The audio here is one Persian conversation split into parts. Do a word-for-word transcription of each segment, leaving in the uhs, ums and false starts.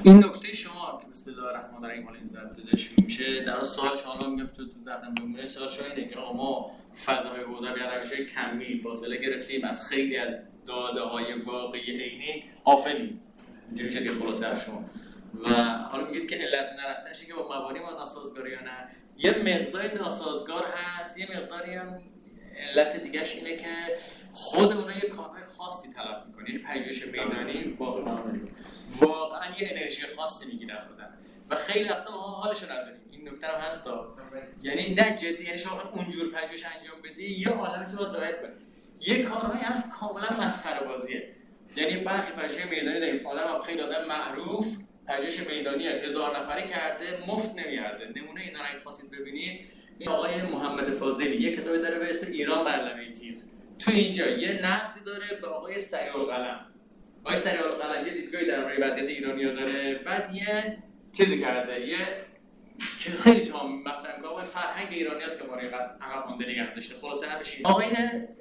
این نکته شما که بسم الله الرحمن الرحیم حالا این ضبط شروع میشه در اصل سوال شما میگم چون تو ضبطم بمونه سوال شما اینه که آقا ما فضای حوزه یا روش‌های کمی فاصله گرفتیم از خیلی از داده‌های واقعی عینی غافلیم. اینجوری میشه دیگه خلاصه از شما و حالا میگید که علت نرفتنش که با مبانی ما ناسازگاره یا نه، یه مقداری ناسازگار هست، یه مقداری هم علت دیگه‌ش اینه که خود اونها یه کارهای خاصی طلب می‌کنه. یعنی پژوهش میدانی با واقعا یه انرژی خاصی میگیره خودن و خیلی وقتا ما حالشو نداریم. این نکته هم هستا، یعنی نه جدی، یعنی شما اونجور پژوهش انجام بدی یه عالمه چیزا رعایت کنی. یه کارهایی هست کاملا مسخره بازیه. یعنی برخی پژوهش میدانی داریم، آدم هم خیلی آدم معروف پژوهش میدانی هزار نفره کرده مفت نمیارزه. نمونه اینا رو اگه خواستید ببینید، این آقای محمد فاضلی یه کتابی داره به اسم ایران بر لبه تیغ. تو اینجا یه نقدی داره به آقای سریع‌القلم. آقای سریع‌القلم یه دیدگاهی در مورد وضعیت ایرانی‌ها داره، بعد یه چیزی کرده، یه خیلی جامع مثلا که آقای فرهنگ ایرانی است که ما رو عقب مونده نگه داشته. خلاصه حرفش اینه. آقای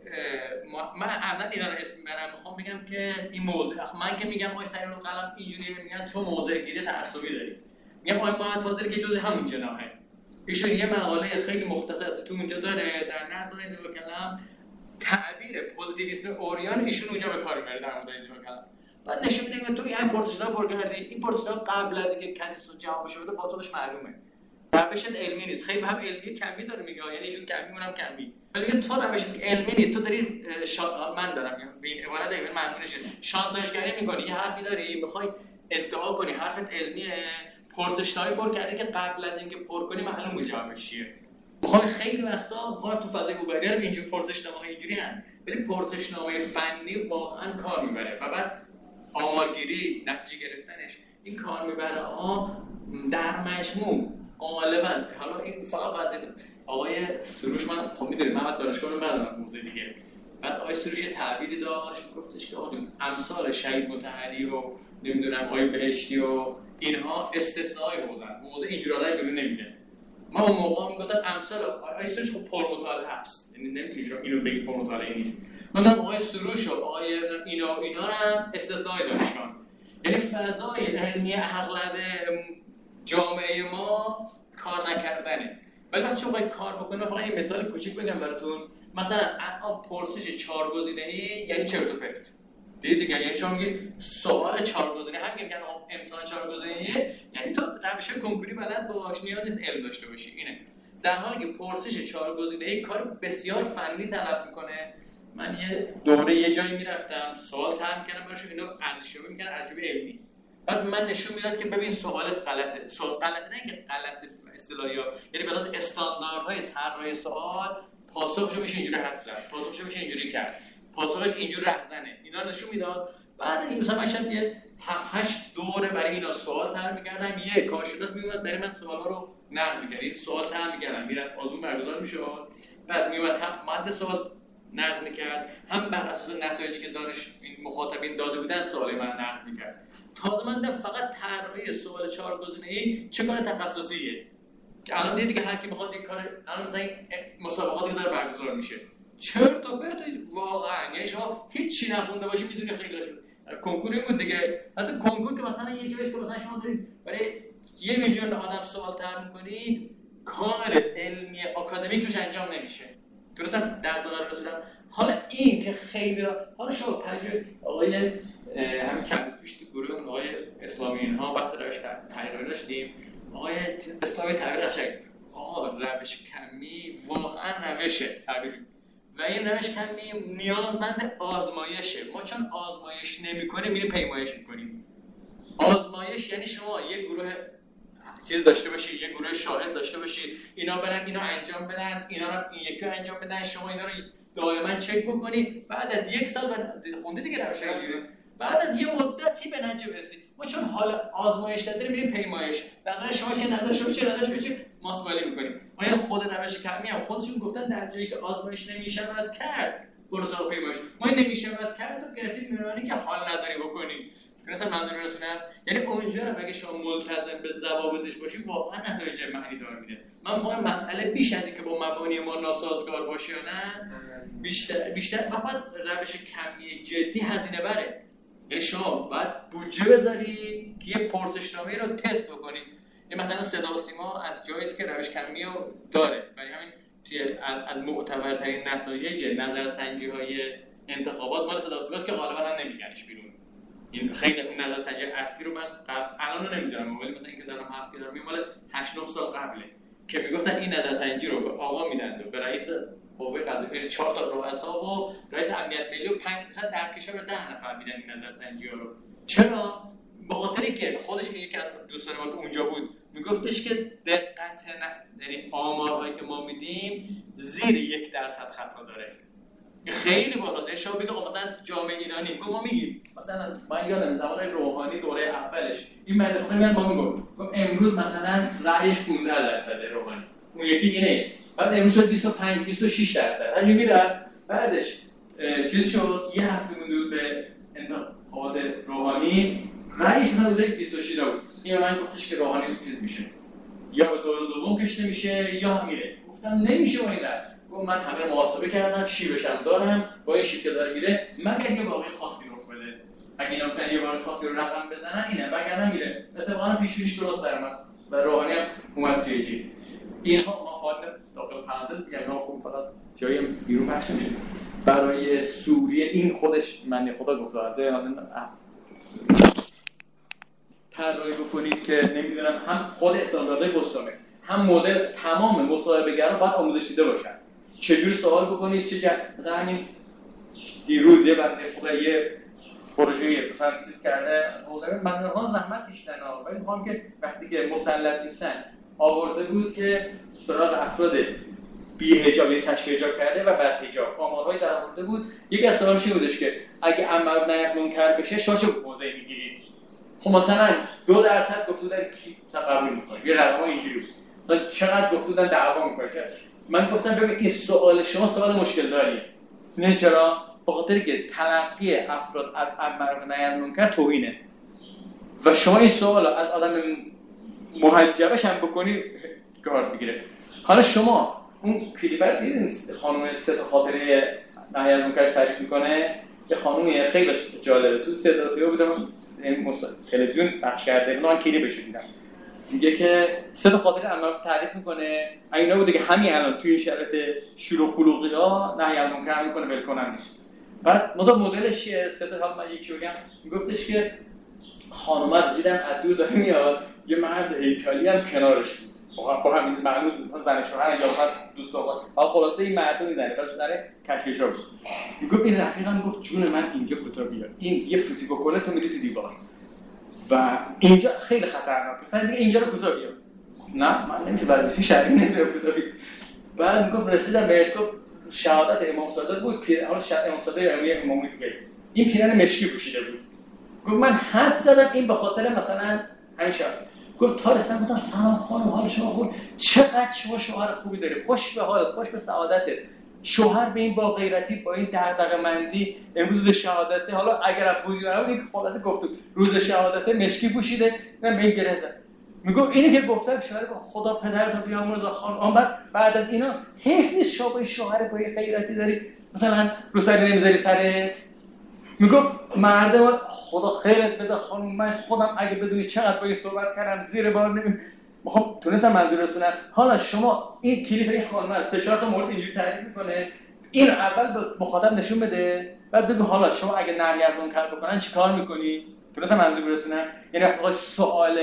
من الان اینا رو اسم میبرم، میخوام بگم که این موضوع، من که میگم آقای سریع‌القلم اینجوریه، میگن تو موضع گیری تعصبی داری. میگم آقای محمد فاضلی که جزء همین جناحه. ایشون یه مقاله خیلی مختصر تو اونجا داره در نقد حزب کلام، تعبیر پوزیتیویسم اوریان ایشون اونجا به کار میبره در مورد حزب کلام. بعد نشون میده که تو این پرسش‌ها پر کردی، این پرسش‌ها قبل از اینکه کسی جوابش بده پاسخش معلومه. روشت علمی نیست. خیلی هم علمی کمی داره میگه، یعنی ایشون کمی اونم کمی. ولی میگه تو روشت علمی نیست، تو داری شا... من دارم میگم به این عبارت ایول منظورش شانتاژگری می‌کنی، یه حرفی داری می‌خوای ادعا کنی حرفت علمیه، پرسش‌های پر کردی که قبل از اینکه پر کنی معلومه جوابش چیه. می‌خوام خیلی وقتا می‌خوام تو فضای هووری رو اینجور پرسشنامه‌های اینجوری هست، ولی پرسشنامه فنی واقعا کار می‌بره و بعد آمارگیری نتیجه گرفتنش این کار می‌بره. آ در مجموع غالبا حالا این فقط وضعیت آقای سروش، من خب می‌دونید محمد دانشگاه رو ندارم موضوع دیگه، بعد آقای سروش تعبیری داشت گفتش که آقا امثال شهید مطهری و نمیدونم آقای بهشتی و اینها استثناء حوزن، موضوع اینجوری آدمی ببین نمیده. من اون موقع میگفتم امثال آقای سروش خب پرمطالعه هست، یعنی نمیتونی شما اینو بگید پرمطالعه نیست. من گفتم آقای سروش و آقای اینا اینا رو هم استثناء دانشگاه، یعنی فضای علمی اغلب جامعه ما کار نکردنه. ولی وقتی شما کار بکنید، فقط این مثال کوچیک بگم براتون، مثلا الان پرسش چهار گزینه‌ای یعنی چرت و پرت. دیگه دیگه یعنی شما میگید سوال چهار گزینه هم میگن امتحان چهار گزینه‌ای، یعنی تو روش کنکوری بلد باش، نیاز نیست علم داشته باشی. اینه در حالی که پرسش چهار گزینه‌ای کار بسیار فنی طلب میکنه. من یه دوره یه جایی میرفتم سوال طرح می‌کردم براشون، اینو ارزشیابی می‌کردن ارزیابی علمی. بعد من نشون میداد که ببین سوالت غلطه. سوال غلط نه که غلط اصطلاحی ها، یعنی به لحاظ استانداردهای طراحی سوال پاسخش میشه اینجوری حد زد، پاسخش میشه اینجوری کرد، پاسخش اینجوری رهزنه. اینا نشون میداد. بعد این مثلا من یه هفت هشت دوره برای اینا سوال طرح می‌کردم، یه کارشناس میومد برای من سوالا رو نقد می‌کرد. این سوال طرح می‌کردم، میرفت آزمون برگزار میشد، بعد میومد هم ماده سوال نقد می‌کرد، هم بر اساس نتایجی که دانش این مخاطبین داده بودن سوال من نقد می‌کرد. تازه من فقط طراحی سوال چهار گزینه‌ای چه کار تخصصیه که الان دیگه هر کی بخواد این کار، الان مثلا مسابقاتی که داره برگزار میشه چرت و پرت واقعا، یعنی شما هیچ چی نخونده باشی میدونی خیلیشون کنکور بود دیگه. حتی کنکور که مثلا یه جایی است که مثلا شما دارید برای یه میلیون آدم سوال طرح می‌کنی، کار علمی آکادمیک روش انجام نمیشه. درستم دغدغه رسولم. حالا این که خیلی را حالا شما پژوهش آقای همین چند پیش تو گروه آقای اسلامی اینها بحث روش تغییر داشتیم، آقای اسلامی تغییر داشتیم. آقا روش کمی واقعا روشه تغییر و این روش کمی نیازمند آزمایشه. ما چون آزمایش نمی‌کنیم میریم پیمایش می‌کنیم. آزمایش یعنی شما یک گروه چیز داشته باشید، یک گروه شاهد داشته باشید، اینا برن اینا انجام بدن، اینا رو این یکی انجام بدن، شما اینا رو دائما چک بکنید. بعد از یک سال خونده دیگه روش اینجوری، بعد از یه مدتی به نتیجه برسید. ما چون حالا آزمایش نداریم میریم پیمایش. نظر شما چه، نظر شما چه، نظر شما چه، ماسمالی می‌کنیم. ما این خود روش کمی هم خودشون گفتن در جایی که آزمایش نمی‌شود کرد برو سراغ پیمایش. ما این نمی‌شود کرد و گرفتیم می‌بینید که حال نداری بکنیم. مثلا منظور رسونم یعنی اونجا هم اگه شما ملتزم به ضوابطش باشی واقعا نتایج معنی دار میده. من می‌خوام مسئله بیش از اینکه با مبانی ما ناسازگار باشه یا نه، بیشتر بیشتر فقط روش کمی جدی هزینه بره. یعنی شما باید بودجه بذاری که یه پرسشنامه رو تست بکنید. این مثلا صدا و سیما از جاییست که روش کمی رو داره، برای همین توی از معتبرترین نتایج نظرسنجی‌های انتخابات مال صدا و سیماست که غالبا هم نمیگنش بیرون. این خیلی اون نظرسنجی اصلی رو من الان رو نمیدونم، ولی مثلا اینکه دارم هفت که دارم مال هشت نه سال قبله که میگفتن این نظرسنجی رو به آقا میدن و به رئیس قوه قضاییه چهار تا رؤسا و رئیس امنیت ملی و پنج مثلا در کشور ده نفر میدن این نظرسنجی ها رو. چرا؟ به خاطر اینکه خودش یکی از دوستان ما که اونجا بود میگفتش که دقت نه، یعنی آمارهایی که ما میدیم زیر یک درصد خطا داره. خیلی بالاست. شما بگید مثلا جامعه ایرانی میگه ما میگیم مثلا من یادم زمان روحانی دوره اولش این بنده خدا میاد ما میگفت امروز مثلا رأیش پانزده درصد روحانی، اون یکی اینه، بعد امروز شد بیست و پنج بیست و شش درصد. همین میره بعدش چیز شد یه هفته مونده بود به انتخابات روحانی رأیش حدود بیست و شش بود. این من گفتش که روحانی چیز میشه یا به دور دوم کشته میشه یا میره. گفتم نمیشه با این در. گفت من همه محاسبه کردم شیبش هم دارم با این شیب که داره میره مگر یه واقعی خاصی رخ بده. اگه اینا بتونن یه واقعی خاصی رو رقم بزنن اینه، وگرنه میره. اتفاقا پیش پیش درست در اومد و روحانی هم اومد توی چی. اینها ما فاعل داخل پرانتز میگم اینا خوب فقط جایی بیرون پخش نمیشه. برای سوریه این خودش من خدا گفته طراحی بکنید که نمیدونم هم خود استانداردهای گستاخه هم مدل تمام مصاحبه‌گران باید آموزش دیده باشن. چجوری سوال بکنید چه مثلا همین دیروز یه بنده خدا یه پروژه مثلا چیز کرده من ها زحمت کشیدن ها، ولی میخوام که وقتی که مسلط نیستن آورده بود که سراغ افراد بی حجابی تشکیل حجاب کرده و بعد حجاب آمارهای در آورده بود. یک از سوالش این بودش که اگه امر نهی منکر بشه شما چه موضعی میگیرید؟ خب مثلا دو درصد گفتودن کی مثلا قبول میکنه یه رقم اینجوری بود، چقدر گفتودن دعوا میکنه. من گفتم ببین این سوال شما سوال مشکل داریه. نه چرا؟ به خاطر که تلقی افراد از امر نهی منکر توهینه و شما این سوال از آدم محجبش هم بکنی کار میگیره. حالا شما اون کلیپ رو دیدین خانم سه تا خاطره نهی منکر تعریف میکنه، یه خانومیه خیلی جالبه تو تدرسی‌ها بودم این تلویزیون پخش کرده من کلیپش دیدم. میگه که سه تا خاطره امر تعریف میکنه اینا بوده که همین الان تو این شرایط شلوغ خلوقی‌ها نهی منکر میکنه ول کنن نیست. بعد مدل مدلش سه تا حالا من یکی میگم میگفتش که خانومه رو دیدم از دور داره میاد یه مرد هیکلی هم کنارش بود با همین معلوم زن شوهر یا فقط دوست دختر. حالا خلاصه این مرد میزنه پس داره کشفشا بود. میگفت این رفیقم گفت جون من اینجا کوتاه بیار این یه فوتی بکنه تو میری تو دیوار و اینجا خیلی خطرناکه مثلا دیگه اینجا رو کوتاه بیار. نه من نمیشه وظیفه شرعی نیست کوتاه بیار. بعد میگفت رسیدم بهش گفت شهادت امام صادق بود پیر حالا شهادت امام صادق یعنی امامی دیگه این پیرن مشکی پوشیده بود. گفت من حد زدم این به خاطر مثلا همیشه گفت تا رسیدم گفتم سلام خانم حال شما خوب چقدر شما شوهر خوبی داری خوش به حالت خوش به سعادتت شوهر به این با غیرتی با این دغدغه‌مندی امروز روز شهادت حالا اگر بودی نبود این خلاصه گفت روز شهادت مشکی پوشیده من به این گره زد. میگم اینی که گفتم شوهر با خدا پدرتو بیامرز خانم بعد بعد از اینا حیف نیست شما با این شوهر با این غیرتی داری مثلا رو سری نمیذاری سرت. میگفت مرده خدا خیرت بده خانم من خودم اگه بدونی چقدر با این صحبت کردم زیر بار نمی میخوام تونستم منظور رسونم. حالا شما این کلیپ این خانم سه چهار تا مورد اینجوری تعریف میکنه این اول به مخاطب نشون بده بعد بگو حالا شما اگه نهی از منکر بکنن چیکار میکنی؟ تونستم منظور رسونم. یعنی وقتی سوال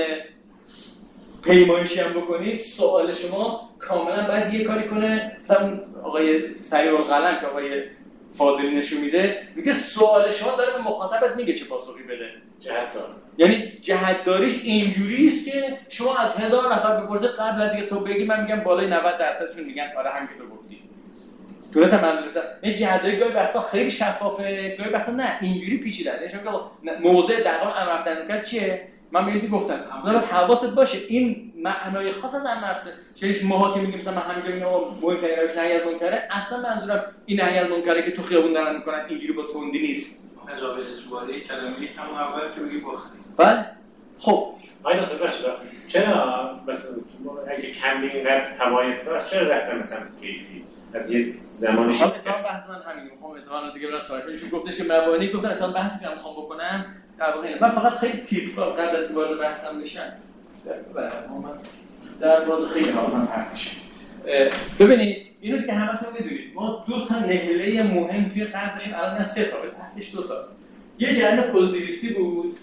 پیمایشی هم بکنید سوال شما کاملا باید یه کاری کنه. مثلا آقای سریع القلم که آقای فاضلی نشون میده میگه سوال شما داره به مخاطبت میگه چه پاسخی بده. جهتدار یعنی جهتداریش اینجوری است که شما از هزار نفر بپرسید قبل از اینکه تو بگی من میگم بالای نود درصدشون میگن آره همین که تو گفتی. درسته من درسته. این جهتداری گاهی وقتا خیلی شفافه گاهی وقتا نه اینجوری پیچیده. یعنی شما موضوع دقیق امر رفتن کرد چیه؟ من میگم گفتم اما حواست باشه این معنای خاص از امر رفتن چیش ماها که میگیم مثلا من همینجا اینا مهمترین روش نهی از منکره اصلا منظورم این نهی از منکره که تو خیابون دارن میکنن اینجوری با تندی نیست. حجاب اجباری کلمه کم اول که میگی باختی. بله خب آیا دکتر باشه چرا مثلا اگه کمی اینقدر تمایل داشت چرا رفتن مثلا کیفی از یه زمانی شما اتفاقا بحث من همین میخوام اتفاقا دیگه برام سوال کنم. ایشون گفتش که مبانی گفتن اتفاقا بحثی که من میخوام بکنم طبقه من فقط خیلی تیترا قبل از وارد بحثم بشم در در باز خیلی حالا پرتش ببینید اینو دیگه همتون میدونید ما دو تا نهله مهم توی قرن داشتیم الان نه سه تا تحتش دو تا یه جریان پوزیتیویستی بود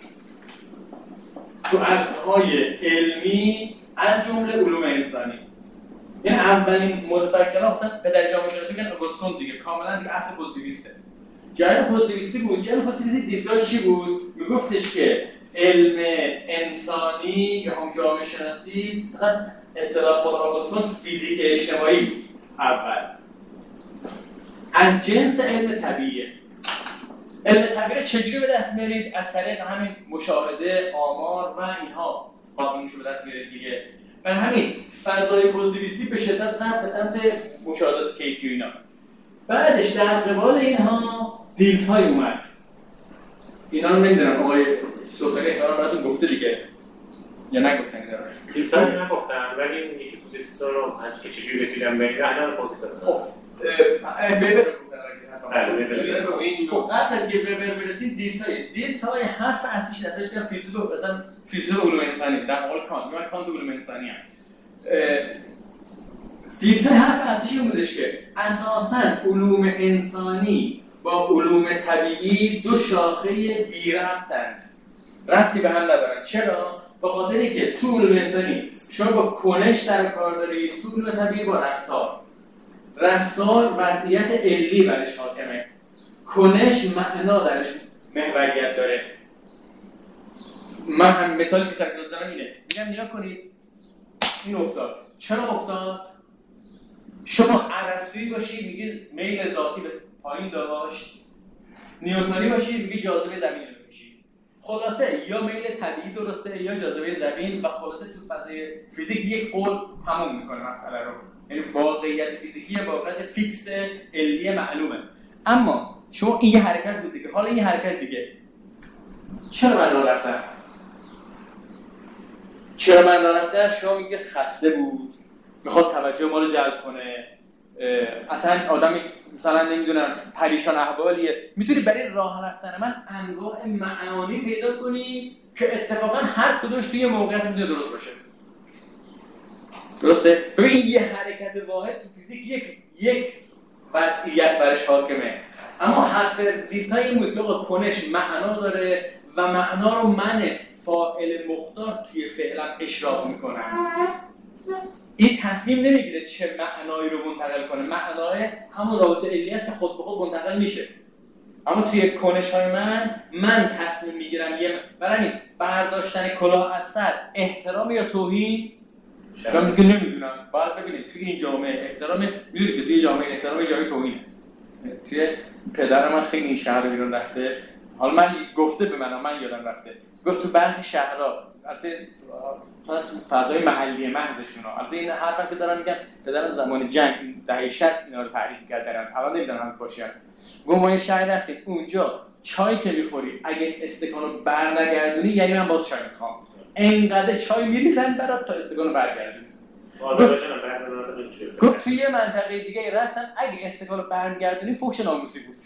تو عرصه‌های علمی از جمله علوم انسانی. این اولین متفکران مثلا پدر جامعه شناسی میگن آگوستون دیگه کاملا دیگه اصل پوزیتیویسته. جریان پوزیتیویستی بود. جریان پوزیتیویستی دیدگاهش چی بود؟ میگفتش که علم انسانی یا هم جامعه شناسی مثلا اصطلاح خود آگوستون فیزیک اجتماعی بود اول. از جنس علم طبیعیه. علم طبیعی چجوری به دست میارید؟ از طریق همین مشاهده، آمار و اینها قانونشو به دست میارید دیگه. و همین فضای پوزیتیویستی به شدت رفت به سمت مشاهدات کیفی و اینا. بعدش در قبال اینها دیلتای اومد. اینا رو نمیدونم آقای سوتاری احتمالاً براتون گفته دیگه یا نگفتن اینا رو. دیلتای نگفتم ولی این یکی پوزیتیویست رو از که چجوری رسیدم به این الان توضیح دادم. خب وبر رو گفتن خب قبل از که وبر برسیم دیلتای دیلتای حرف اصلیش دستش که فیلسوف مثلا فیلسوف علوم انسانی در مقابل کانت من کانت علوم انسانی ام دیلتای حرف اصلیش این بودش که اساساً علوم انسانی با علوم طبیعی دو شاخه بی ربطند ربطی به هم ندارن. چرا؟ به خاطر اینکه تو علوم انسانی شما با کنش سر کار دارید، تو علوم طبیعی با رفتار. رفتار وضعیت علی برش حاکمه، کنش معنا درش محوریت داره. من هم مثالی که سر دارم اینه میگم نیا کنید این افتاد. چرا افتاد؟ شما ارسطویی باشید میگی میل ذاتی به پایین داشت، نیوتنی باشید میگی جاذبه زمین رو میکشید. خلاصه یا میل طبیعی درسته یا جاذبه زمین و خلاصه تو فضای فیزیک یک قول تموم میکنه مسئله رو. یعنی واقعیت فیزیکی واقعیت فیکس علی معلومه. اما شما این یه حرکت بود دیگه، حالا این حرکت دیگه. چرا من راه رفتم؟ چرا من راه رفتم؟ شما میگه خسته بود، میخواست توجه ما رو جلب کنه، اصلا آدمی مثلا نمیدونم پریشان احوالیه. میتونی برای راه رفتن من انواع معانی پیدا کنی که اتفاقا هر کدومش توی موقعیت میتونه درست باشه. درسته؟ ببین این یه حرکت واحد تو فیزیک یک یک وضعیت برش حاکمه. اما حرف دیلتای این بود که آقا کنش معنا داره و معنا رو من فاعل مختار توی فعلم اشراق میکنم. این تصمیم نمیگیره چه معنایی رو منتقل کنه، معنای همون رابطه علی است که خود به خود منتقل میشه. اما توی کنش های من من تصمیم میگیرم یه برای برداشتن کلاه از سر احترام یا توهین من میگه نمیدونم. باید ببینید توی این جامعه احترام میدونید که توی جامعه احترام جامعه توهینه. توی پدر من خیلی این شهر رو بیرون رفته، حالا من گفته به من من یادم رفته گفت تو برخی شهرها البته تو فضای محلی محضشون ها البته این حرفا که دارم میگم پدرم زمان جنگ دهه شصت اینا رو تعریف کردن الان نمیدونم هم باشن. گفت ما یه شهر رفتیم اونجا چای که میخوری اگه استکانو برنگردونی یعنی من باز چای میخوام، اینقدر چای میریزن برات تا استکانو برگردونی. آذربایجان هم بعضی مناطق اینجوریه. گفت توی یه منطقه دیگه رفتن اگه استکانو برگردونی فحش ناموسی بود.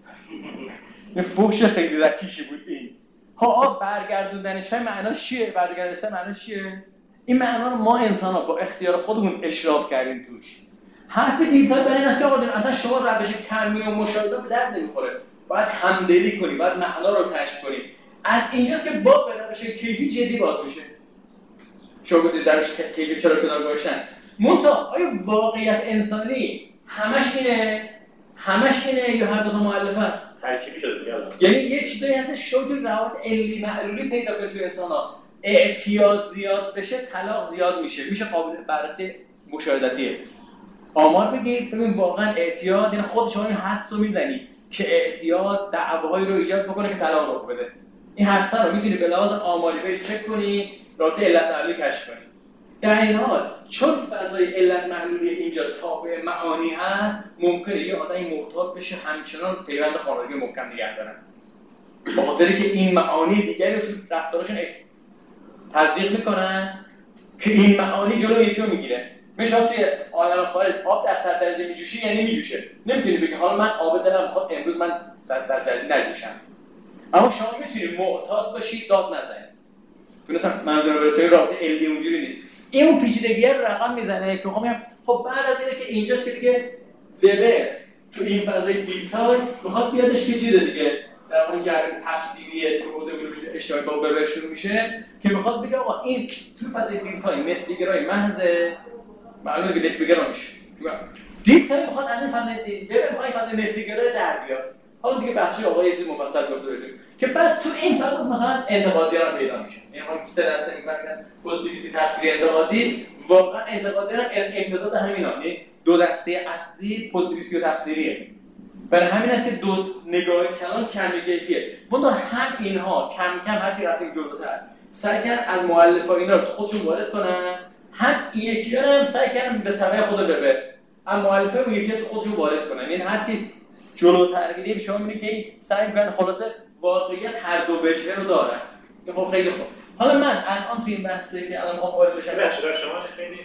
این فحش خیلی رکیکی بود این. ها برگردوندنش های معناش چیه؟ برگردوندن معناش چیه؟ این معنا رو ما انسان‌ها با اختیار خودمون اشراق کردیم توش. حرف دیلتای برای این است که آقا اصلا شما روش کمی و مشاهده به درد نمیخوره. باید همدلی کنی، باید معنا رو کشف کنی. از اینجاست که با به روش کیفی جدی باز میشه. شما گفتید روش کیفی چرا کنار گذاشتن؟ منتها آیا واقعیت انسانی همش اینه؟ همش اینه یا هر دو تا مؤلفه است؟ ترکیبی شده دیگه الان. یعنی یه چیزایی هستش شما تو روابط علی معلولی پیدا کنید تو انسان‌ها. اعتیاد زیاد بشه طلاق زیاد میشه، میشه قابل بررسی مشاهداتیه. آمار بگید ببین واقعا اعتیاد یعنی خود شما این حدسو میزنی که اعتیاد دعواهایی رو ایجاد بکنه که طلاق رخ بده. این حدسا رو میتونی به لحاظ آماری بری چک کنی، رابطه علت معلولی کشف کنی. در این حال چون فضای علت معلولی اینجا تابع معانی هست ممکنه یه آدمی محتاط بشه همچنان پیوند خانوادگی محکم نگه دارن به خاطر که این معانی دیگری رو تو رفتارشون تزریق میکنن که این معانی جلو یکی رو میگیره. میشه توی عالم خارج آب در صد درجه میجوشه یعنی میجوشه، نمیتونی بگی حالا من آب دلم میخواد امروز من در در درجه نجوشم. اما شما میتونید معتاد باشید داد نزنید. مثلا منظور برسه رابطه ال دی اونجوری نیست. این اون پیچیدگی رو رقم میزنه که میخوام بگم خب بعد از اینه که اینجاست که دیگه وبر تو این فضای دیجیتال میخواد بیادش که چیز دیگه در اون جریان تفسیری تو حوزه بیولوژی اجتماعی با وبر شروع میشه که میخواد بگه آقا این تو فضای دیجیتال نسبی‌گرایی محض معلومه که نسبی‌گرا میشه. دیجیتال میخواد از این فضای وبر میخواد فضای نسبی‌گرایی در بیاد. حالا دیگه بحثی آقا یه چیز مفصل گفته بشه که بعد تو این فضا مثلا انتقادیان پیدا میشه. یعنی ما سه دسته این کردن پوزیتیویستی تفسیری انتقادی واقعا انتقادیان امتداد همینا. یعنی دو دسته اصلی پوزیتیویستی و تفسیریه. برای همین است که دو نگاه کلان کمی کیفیه. منتها هم اینها کم کم هرچی رفتیم جلوتر سعی کردن از مؤلفا اینا رو خودشون وارد کنن، هم یکی‌ها هم سعی کردن به تبع خود وبر از مؤلفه اون یکی خودشون وارد کنن. یعنی هرچی جلوتر میریم شما می‌بینید که سعی می‌کنن خلاصه واقعیت هر دو وجه رو دارد. این خب خیلی خوب. حالا من الان تو این بحثی که الان می‌خوام وارد بشم بخشش شما خیلی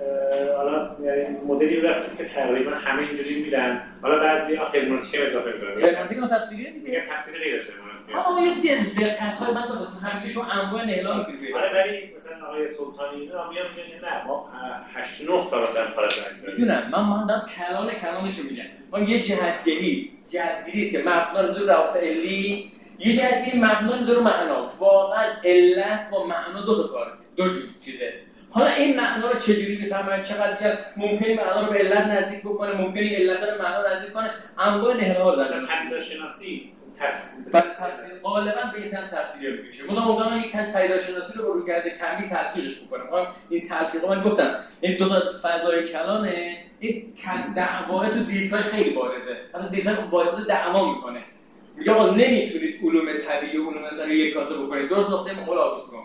حالا یعنی مدلی رفتید که تقریبا همه اینجوری میدن. حالا بعضی هرمنوتیک اضافه می‌کنن. هرمنوتیک اون تفسیریه دیگه. میگن تفسیر غیر از هرمنوتیک. آها یه دقت‌های من دارم تو همه شما انواع نهلا می‌کنید. آره ولی مثلا آقای سلطانی اینا میان میگن نه ما هشت نه تا مثلا خارج داریم. میدونم من ما دارم کلان کلانش رو میگم. ما یه جهت‌گیری جهت‌گیری است که مبنا رو بذاره روابط علی، یه جهت‌گیری مبنا رو بذاره معنا. واقعا علت با معنا دو تا کاره. دو جور چیزه. حالا این معنا رو چجوری بفهمن؟ چقدر چقدر ممکنه معنا رو به علت نزدیک بکنه، ممکنه علت رو به معنا نزدیک کنه. انواع نهل‌ها رو مثلا پدیدارشناسی تفسیر تفسیر غالبا به این سمت تفسیری میشه. مدام مدام یک پدیدارشناسی رو رو کرده کمی تلفیقش بکنه. ما این تلفیقا من گفتم این دو تا فضای کلانه، این دعوا تو دیدگاه خیلی بارزه. مثلا دیدگاه واسطه دعوا میکنه. میگه آقا نمیتونید علوم طبیعی و علوم نظری یک کاسه بکنید. درست نقطه مقابل آدوسون.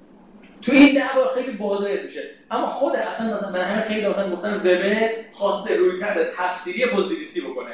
تو این دعوا خیلی بازرس میشه. اما خود اصلا مثلا من همه خیلی مثلا گفتن وبر خواسته روی کرده تفسیری پوزیتیویستی بکنه.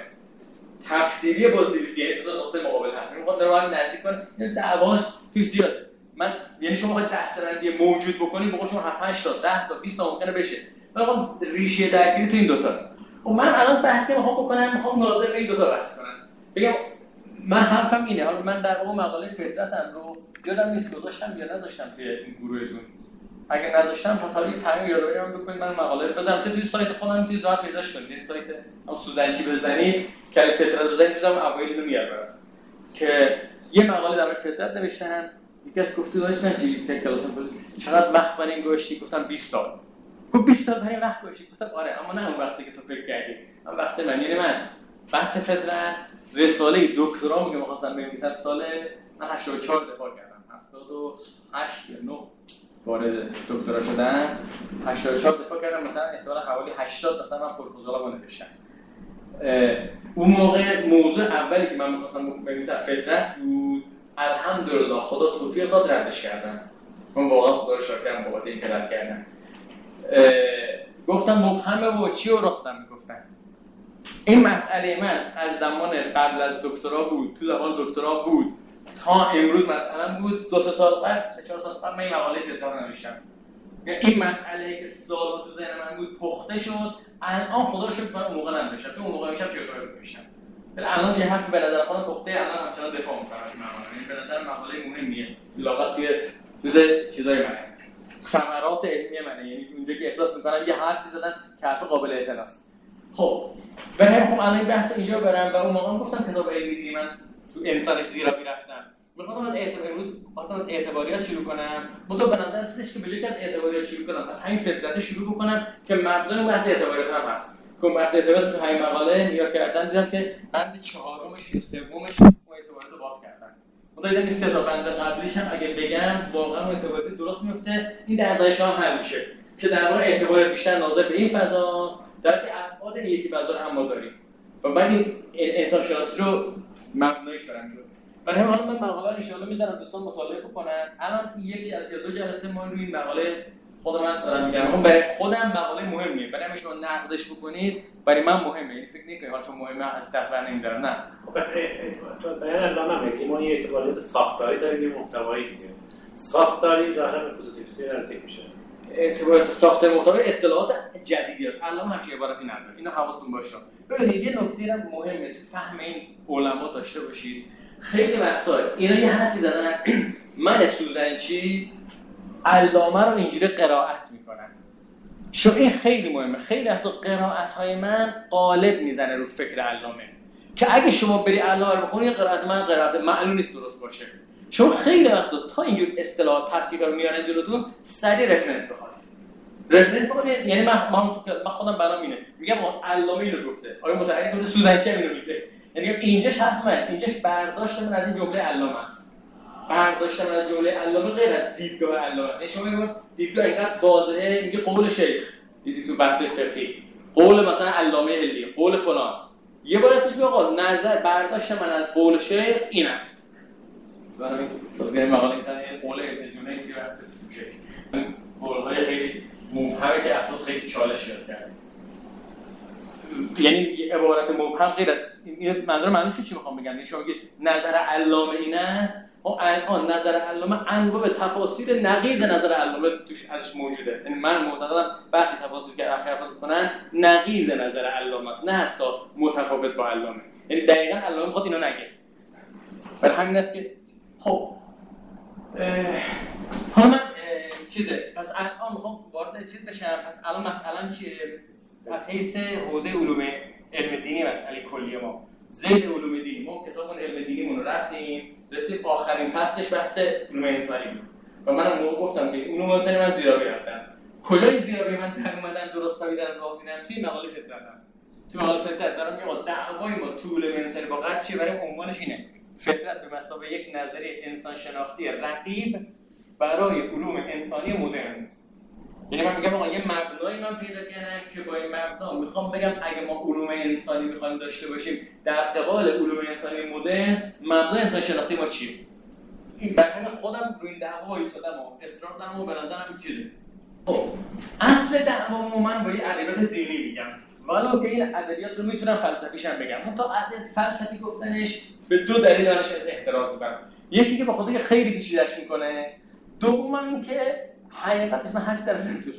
تفسیری پوزیتیویستی یعنی دو تا نقطه مقابل هم. میخواد در واقع نزدیک کنه. این دعواش تو زیاده. من یعنی شما خواهید دسته‌بندی موجود بکنید بگو شما هفت هشت تا ده تا بیست تا ممکنه بشه. ولی خب ریشه درگیری تو این دو تاست. خب من الان بحث که میخوام بکنم میخوام ناظر به این دو تا بحث کنم. بگم من حرفم اینه. حالا من در واقع مقاله فطرتم رو یادم نیست گذاشتم یا نذاشتم توی این گروهتون. اگه نذاشتم پس حالا یه پیام یادآوری من بکنید من مقاله رو بذارم توی سایت خودم میتونید راحت پیداش کنید. این سایت هم سوزنچی بزنید کلی فطرت بزنید دیدم اوایل رو میاد برات که یه مقاله در مورد فطرت نوشتن. یکی از گفتگوهای سوزنچی که کلاسم بود چقدر وقت برای این گذاشتی؟ گفتم بیست سال. گفت بیست سال برای وقت گذاشتی؟ گفتم آره اما نه اون وقتی که تو فکر کردی. اون وقت من یعنی من بحث فطرت رساله دکترا میگم می‌خواستم بنویسم سال من هشتاد و چهار دفاع کردم. هفتاد و هشت یا نه وارد دکترا شدم. هشتاد و چهار دفاع کردم مثلا احتمالاً حوالی هشتاد مثلا من پروپوزالمو نوشتم. اون موقع موضوع اولی که من می‌خواستم بنویسم فطرت بود. الحمدلله خدا توفیق داد ردش کردم. من واقعا خدا رو شاکرم بابت این که رد کردم. گفتم مبهمه و چی رو راستم میگفتن. این مسئله من از زمان قبل از دکترا بود، تو زمان دکترا بود تا امروز مثلا بود دو سه سال قبل، سه چهار سال قبل من این مقاله فطرت نوشتم. یعنی این مسئله که سال‌ها تو ذهن من بود پخته شد، الان خدا رو شکر کنم اون موقع ننوشتم، چون اون موقع میشم چه کاری می‌نوشتم. ولی الان یه حرف به نظر خودم پخته، الان همچنان دفاع می‌کنم از مقاله. یعنی به نظر مقاله مهمیه. لاغت توی جزء چیزای منه. ثمرات علمی منه. یعنی اونجا که احساس می‌کنم یه حرفی زدن که حرف قابل اعتناست. خب برای خب الان این بحث اینجا برام و اون موقع گفتم کتاب علمی دیگه من تو انسانش زیرا می‌رفتم. می‌خواستم از اعتبار امروز خواستم از اعتباریات شروع کنم. منتها به نظر رسیدش که به جای از اعتباریات شروع کنم از همین فطرت شروع بکنم که مبدأ بحث اعتباریات هم هست. که بحث اعتباریات تو همین مقاله نگاه کردم دیدم که بند چهارمش یا سومش اون اعتباریات رو باز کردم. منتها دیدم این سه تا بند قبلیش هم اگه بگم واقعا اعتباریات درست میفته این دردایش هم حل میشه. که در واقع اعتباریات بیشتر ناظر به این فضاست در که ابعاد این یکی فضا رو هم ما داریم. و من این انسان شناسی رو مبنایش برام شد. برای همین حالا من مقاله رو ان شاء الله میذارم دوستان مطالعه بکنن. الان یک جلسه دو جلسه ما روی این مقاله خود من دارم میگم. اون برای خودم مقاله مهمیه. برای همین شما نقدش بکنید برای من مهمه. یعنی فکر نکنید حالا چون مهمه از تصور نمیدارم. نه. خب پس تو بیان الان میگی ما یه اعتباریات ساختاری داریم یه محتوایی دیگه. ساختاری ظاهرا به پوزیتیویستی نزدیک میشه. اعتباریات ساخت محتوا اصطلاحات جدیدی است. الان همچین عبارتی نداره. اینا حواستون باشه. ببینید یه نکته هم مهمه تو فهم این علما داشته باشید. خیلی وقتا اینا یه حرفی زدن من سوزنچی علامه رو اینجوری قرائت میکنم. شو این خیلی مهمه. خیلی وقتا قرائت‌های من قالب میزنه رو فکر علامه که اگه شما بری علامه رو بخونی قرائت من قرائت معلوم نیست درست باشه. شما خیلی وقتا تا اینجور اصطلاحات تفکیکا رو میارن جلوتون سریع رفرنس بخونید. رفرنس بخونید یعنی من من من خودم برام اینه میگم علامه اینو گفته، آقای متحری گفته سوزنچی اینو میگه. یعنی اینجاش حرف من، اینجاش برداشت من از این جمله علامه است. برداشت من از جمله علامه غیر از دیدگاه علامه است. شما میگید دیدگاه اینقدر واضحه، میگه قول شیخ دیدید تو بحث فقهی، قول مثلا علامه علی، قول فلان. یه بار ازش میگه آقا نظر برداشت من از قول شیخ این است. مثلا توضیح مقاله مثلا قول ابن جنید که واسه شیخ. قول‌های خیلی مبهمه که افراد خیلی چالش یاد کردن. یعنی یه عبارت مبهم غیر این منظور معنیش چی میخوام بگم؟ یعنی شما میگید نظر علامه این است، اون الان نظر علامه انواع تفاسیر نقیض نظر علامه توش ازش موجوده. یعنی من معتقدم برخی تفاسیر که اخیرا کنن نقیض نظر علامه است، نه حتی متفاوت با علامه. یعنی دقیقاً علامه میخواد اینو نگه. برای همین است که خب حالا من چیزه پس الان میخوام وارد چیز بشم. پس الان مسئله چیه؟ از حیث حوزه علوم علم دینی مسئله کلیه ما زید علوم دینی ما کتاب علم دینیمون رو رفتیم رسید آخرین فصلش بحث علوم انسانی بود و منم موقع گفتم که علوم انسانی من زیرابی رفتم. کجای زیرابی من در اومدن درست فهمیدن راه میرم توی مقاله فطرتم. توی مقاله فطرت دارم میگم دعوای ما تو علوم انسانی با غرب چیه؟ برای عنوانش اینه فطرت به مثابه یک نظریه انسان شناختی رقیب برای علوم انسانی مدرن. یعنی من میگم آقا یه مبنایی من پیدا کردم که با این مبنا میخوام بگم اگه ما علوم انسانی میخوایم داشته باشیم در قبال علوم انسانی مدرن مبنای انسان شناختی ما چیه؟ این برای خودم روی این دعوا ایستادم و اصرار دارم و به نظرم چیه؟ خب اصل دعوا من با یه ادبیات دینی میگم ولو که این ادبیات رو میتونم فلسفیش هم بگم. اون تا ادبیات فلسفی گفتنش به دو دلیل ازش احتراز میکنم. یکی که با خودی خیلی پیچیده‌اش میکنه، دوم این که حقیقتش من هر چی دارم توش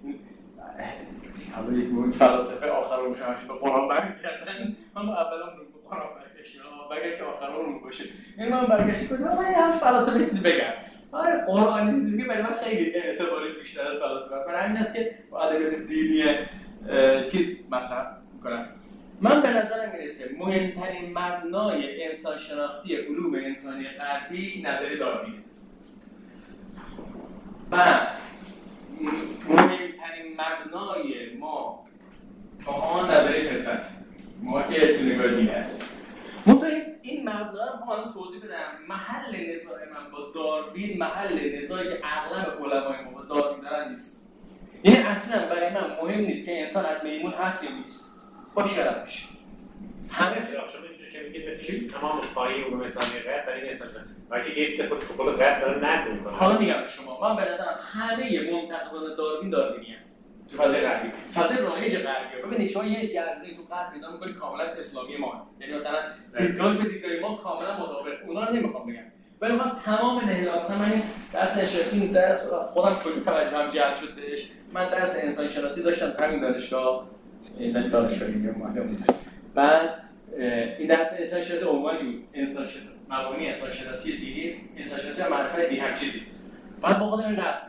حالا یک موقع فلسفه آخرون شماش به قرآن برگردن اما اولام رو به قرآن برگشتیم بگر که آخرون باشه. این من برگشتی کنم من یه هم فلسفه چیزی بگم آره قرآن چیزی میگه برای من خیلی اعتبارش بیشتر از فلسفه. برای همین است که با ادبیات دینی چیز مطرح میکنم. من به نظرم میرسه مهمترین مبنای انسان شناختی علوم انسانی غربی نظریه داروینه و مهمترین مبنای ما با آن نظریه فطرت ما که تو نگاه دینی هست. منتها این مبنا رو هم الان توضیح بدم. محل نزاع من با داروین محل نزاعی که اغلب علمای ما با داروین دارن نیست. یعنی اصلا برای من مهم نیست که انسان از میمون هست یا نیست، باشه یا نباشه. همه فراخ شده اینجوری که میگید مثل تمام پایه علوم انسانی غرب برای این انسان شده وقتی که اتفاق خود غرب داره نقد میکنه. حالا میگم به شما من به نظرم همه منتقدان داروین داروینیان تو فضای غربی، فضای رایج غربی. ببینید شما یه جریانی تو غرب پیدا می‌کنید کاملا اسلامی ما، یعنی مثلا دیدگاهش به دیدگاه ما کاملا مطابق. اونا رو نمیخوام بگم ولی من تمام نهلات من این درس این درس خودم کلی توجهم جلب شد بهش. من درس انسان شناسی داشتم تو همین دانشگاه این دانشگاهی میگم مهندسی. بعد این درس انسان شناسی عنوانش بود انسان شناسی مبانی انسان شناسی دینی، انسان شناسی و معرفت دینی هم چیزی. بعد با خودم این درس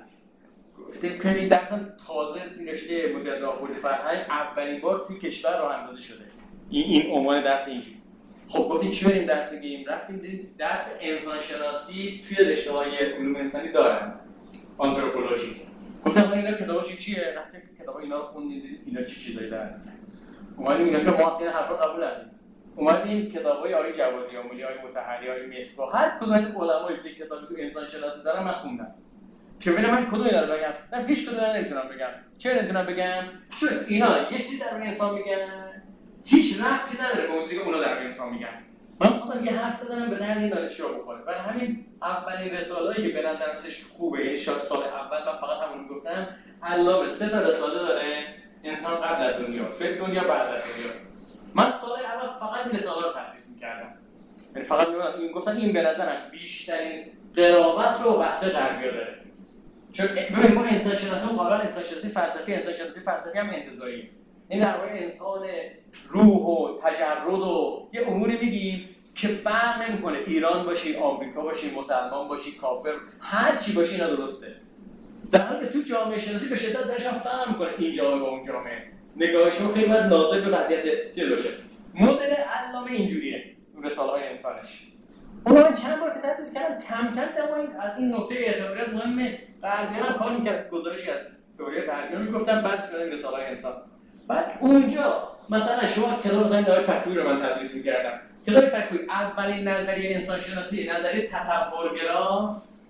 گفتیم که این درس هم تازه رشته مدیریت راهبردی فرهنگ اولین بار توی کشور راه اندازی شده. این این عنوان درس اینجوری. خب گفتیم چی بریم درس بگیم؟ رفتیم دیدیم درس انسان شناسی توی رشته‌های علوم انسانی دارن. آنتروپولوژی. گفتم اینا کتابش چیه؟ رفتیم کتاب اینا رو خوندیم دیدیم اینا چی چیزایی دارن. اومدیم اینا که ما اصلا حرفا قبول نداریم. اومدیم کتابای آقای جوادی آملی، آقای مطهری، آقای مصباح، هر کدوم از علمایی که کتابی تو انسان شناسی دارن من خوندم. که ببینم من کدوم اینا رو بگم؟ من هیچ کدوم نمیتونم بگم. چرا نمیتونم بگم؟ چون اینا یه چیزی در انسان میگن هیچ ربطی نداره به اون چیزی که اونا در انسان میگن. من خودم یه حرف بزنم به درد این دانشجو بخوره. برای همین اولین رساله‌ای که به نظرم خوبه، یعنی شاید سال اول من فقط همون میگفتم علامه سه تا رساله داره انسان قبل از دنیا، فکر دنیا بعد از دنیا. من سال اول فقط این رساله رو تدریس می‌کردم. یعنی فقط میگم گفتم این به نظرم بیشترین قرابت رو بحث غربی‌ها داره. چون ببین ما انسان شناسی و قابل انسان شناسی فلسفی، انسان شناسی فلسفی هم انتزاعی. این در واقع انسان روح و تجرد و یه اموری میگیم که فرق نمی‌کنه ایران باشی، آمریکا باشی، مسلمان باشی، کافر، هر چی باشی اینا درسته. در حالی که تو جامعه شناسی به شدت درشون فرق می‌کنه این جامعه با اون جامعه. نگاهشون خیلی باید ناظر به وضعیت چیز باشه. مدل علامه اینجوریه. رساله‌های انسانش. اونو من چند بار که تدریس کردم کم کم دوام از این نکته اعتباریت مهمه غربیان کار می‌کرد. گزارشی از تئوری غربیان میگفتم بعد این رساله‌های انسان. بعد اونجا مثلا شما کتاب مثلا دای فکوی رو من تدریس می‌کردم. کتاب فکوی اولین نظریه انسان شناسی نظریه تطورگراست.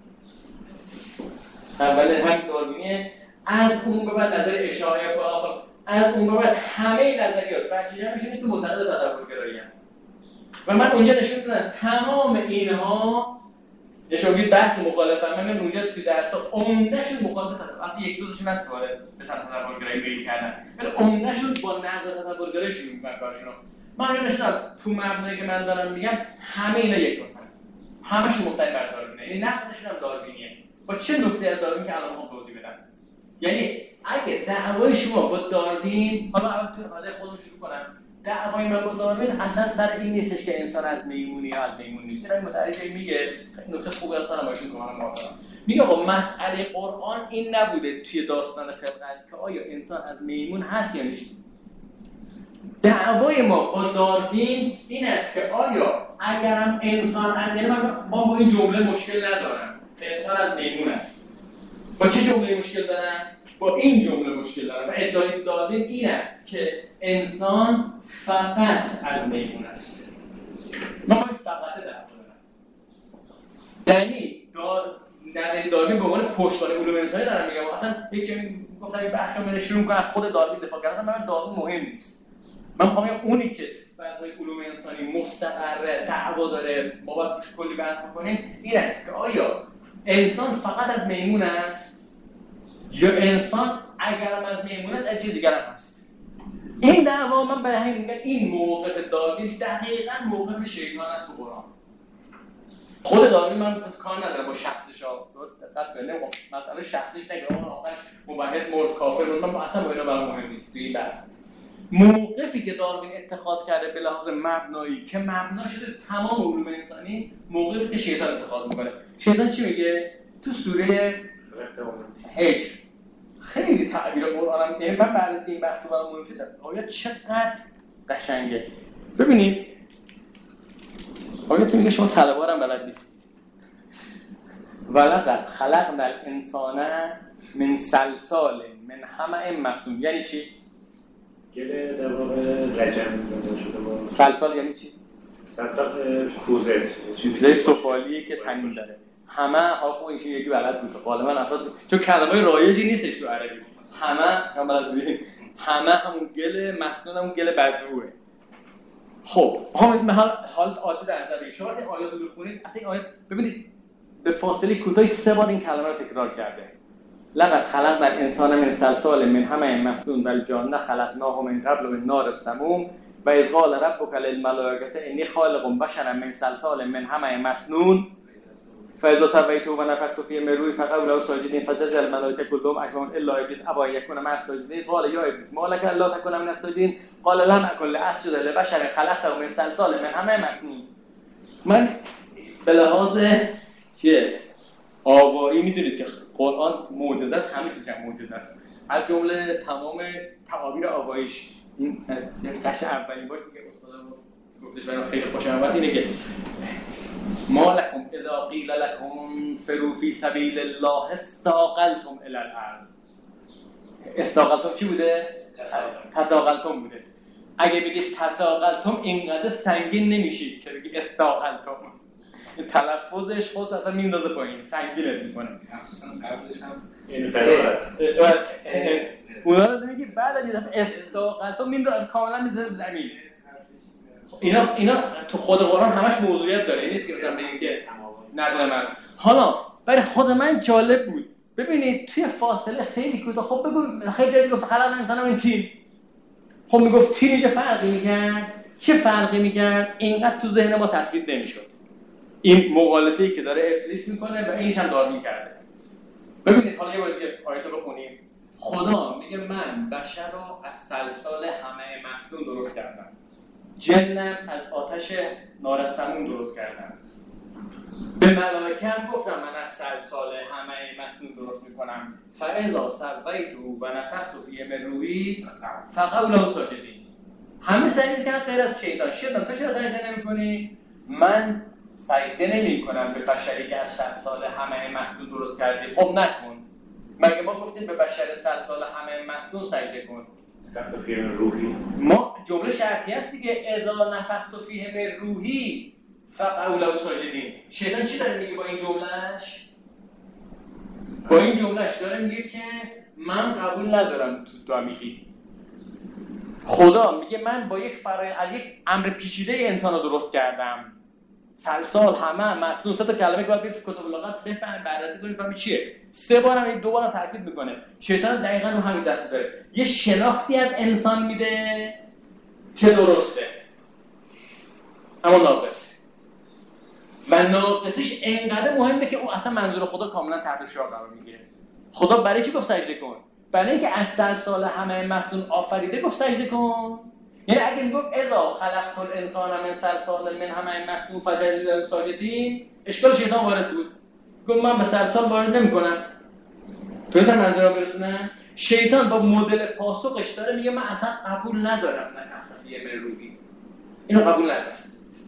اولین همین داروینیه. از اون به بعد نظر اشاعه فلان از اون به بعد همه نظریات بخشیش میشه که معتقد تطورگرایی هستند. و من اونجا نشون دادم تمام اینها نشون میدید بحث مخالفم من اونجا تو درس‌ها عمده‌شون مخالف تطور یک دو تاشون از کاره به سمت تطورگرایی میل کردن ولی عمده‌شون با نقد تطورگرایی شروع می‌کنن کارشون. من اینو نشون دادم تو مبنایی که من دارم میگم همه اینا یک راسن. همشون مبتنی بر داروینه. یعنی نقدشون هم داروینیه. با چه نکته از داروین که الان می‌خوام توضیح بدم. یعنی اگه دعوای شما با داروین حالا اول تو حاله خودم شروع کنم دعوای من با داروین اصلا سر این نیستش که انسان از میمونی یا از میمون نیست. این متعریفی میگه نکته خوبی است من باشون کاملا موافقم. میگه آقا مسئله قرآن این نبوده توی داستان خلقت که آیا انسان از میمون هست یا نیست. دعوای ما با داروین این است که آیا اگرم انسان از یعنی من با این جمله مشکل ندارم انسان از میمون است. با چه جمله مشکل دارم؟ با این جمله مشکل دارم و ادعای داروین این است که انسان فقط از میمون است. من باید فقط دعوا دارم. یعنی نظریه داروین به عنوان پشتوانه علوم انسانی دارم میگم. اصلا یک جایی گفتم این بحث رو من شروع کنم از خود داروین دفاع کردن من داروین مهم نیست. من میخوام بگم اونی که فضای علوم انسانی مستقره دعوا داره ما باید روش کلی بحث بکنیم این است که آیا انسان فقط از میمون است یا انسان اگرم از میمون است از چیز دیگر هم هست. این دعوا من برای همین میگم این موقف داروین دقیقاً موقف شیطان است تو قرآن. خود داروین من کار ندارم با شخصش ها دقت کنید مثلا شخصیش نگم اون آخرش موحد مرد کافر بود من اصلا با اینا برام مهم نیست توی این بحث. موقفی که داروین اتخاذ کرده به لحاظ مبنایی که مبنا شده تمام علوم انسانی موقفی که شیطان اتخاذ میکنه. شیطان چی میگه تو سوره هجر خیلی تعبیر قرآنم یعنی من بعد از این بحث رو برام مهم شد آیا چقدر قشنگه. ببینید آیا تو میگه شما طلبارم بلد نیستید. ولقد خلقنا الانسان من صلصال من حمأ مسنون یعنی چی؟ گله در واقع لجن لجن شده با صلصال یعنی چی؟ صلصال کوزه چیزای سفالیه که تنین داره. همه حالا خب این یکی بلد بود غالبا افراد چون کلمه رایجی نیستش تو عربی همه هم بلد بودین همه همون گل مسنون همون گل بدروه. خب حال حال عادی در نظر بگیرید شما این آیات رو میخونید اصلا این آیات ببینید به فاصله کوتاهی سه بار این کلمه رو تکرار کرده. لقد خلقنا الانسان من صلصال من حمأ مسنون و الجان خلقناه من قبل من نار السموم و اذ قال ربک للملائکة انی خالق بشرا من صلصال من حمأ مسنون فاذا سویته و نفخت فیه من روحی فقعوا له ساجدین فسجد الملائکة كلهم اجمعون الا ابلیس ابی ان یکون مع الساجدین قال یا ابلیس ما لک الا تکون من الساجدین قال لم اکن لاسجد لبشر خلقته من صلصال من حمأ مسنون. من به لحاظ چیه آوایی میدونید که قرآن معجزه است همه چیز هم معجزه است از جمله تمام تعابیر آواییش این از قش اولین بار که استادم گفتش برام خیلی خوشم اومد اینه که ما لکم اذا قیل لکم فروا فی سبیل الله استاقلتم الی الارض. استاقلتم چی بوده؟ تثاقلتم بوده. اگه بگید تثاقلتم اینقدر سنگین نمیشید که بگید استاقلتم. تلفظش خودت اصلا میندازه پایین سنگینت میکنه مخصوصا قبلش هم این فرار است اونا رو میگی بعد از یه دفعه استاقلتم میندازه کاملا میذاره زمین. اینا اینا تو خود قرآن همش موضوعیت داره این نیست که مثلا بگیم که نقل من. حالا برای خود من جالب بود ببینید توی فاصله خیلی کوتاه خب بگو خیلی جدی گفت خلق انسان من تین خب میگفت تین اینجا فرقی میکرد چه فرقی میکرد اینقدر تو ذهن ما تثبیت نمیشد این مغالطه‌ای که داره ابلیس میکنه و اینش هم داروین کرده. ببینید حالا یه بار دیگه آیه رو بخونیم. خدا میگه من بشر رو از صلصال حمأ مسنون درست کردم. جنم از آتش نارسمون درست کردم. به ملائکه هم گفتم من از سلسال همه مسنون درست میکنم. فاذا سویته و نفخت فیه من روحی فقعوا له ساجدین. همه سجده کردن غیر از شیطان. شیطان تو چرا سجده نمیکنی؟ من سجده نمیکنم به بشری که از سلسال همه مسنون درست کردی. خب نکن. مگه ما گفتیم به بشر سلسال همه مسنون سجده کن؟ نفخت فیه من روحی. ما جمله شرطی است دیگه، اذا نفخت فیه من روحی فقعوا له ساجدین. شیطان چی داره میگه با این جملهش؟ با این جملهش داره میگه که من قبول ندارم تو تو میگی. خدا میگه من با یک فرای از یک امر پیچیده انسان رو درست کردم. سلسال همه مسنون، سه تا کلمه که باید برید تو کتاب لغت بفهمید بررسی کنید بفهمید چیه. سه بارم این دو بارم تاکید میکنه. شیطان دقیقاً رو همین دست داره. یه شناختی از انسان میده که درسته. اما ناقصه. و ناقصش انقدر مهمه که اون اصلا منظور خدا کاملا تحت شعار قرار میگیره. خدا برای چی گفت سجده کن؟ برای اینکه از سلسال همه مسنون آفریده گفت سجده کن. یعنی اگه میگفت اذا خلقت الانسان من صلصال من همه مسنون فجعل له ساجدین، اشکال شیطان وارد بود. گفت من به صلصال وارد نمیکنم. تو اصلا منظورم برسونم؟ شیطان با مدل پاسخش داره میگه من اصلا قبول ندارم نفخت فیه من روحی. اینو قبول ندارم.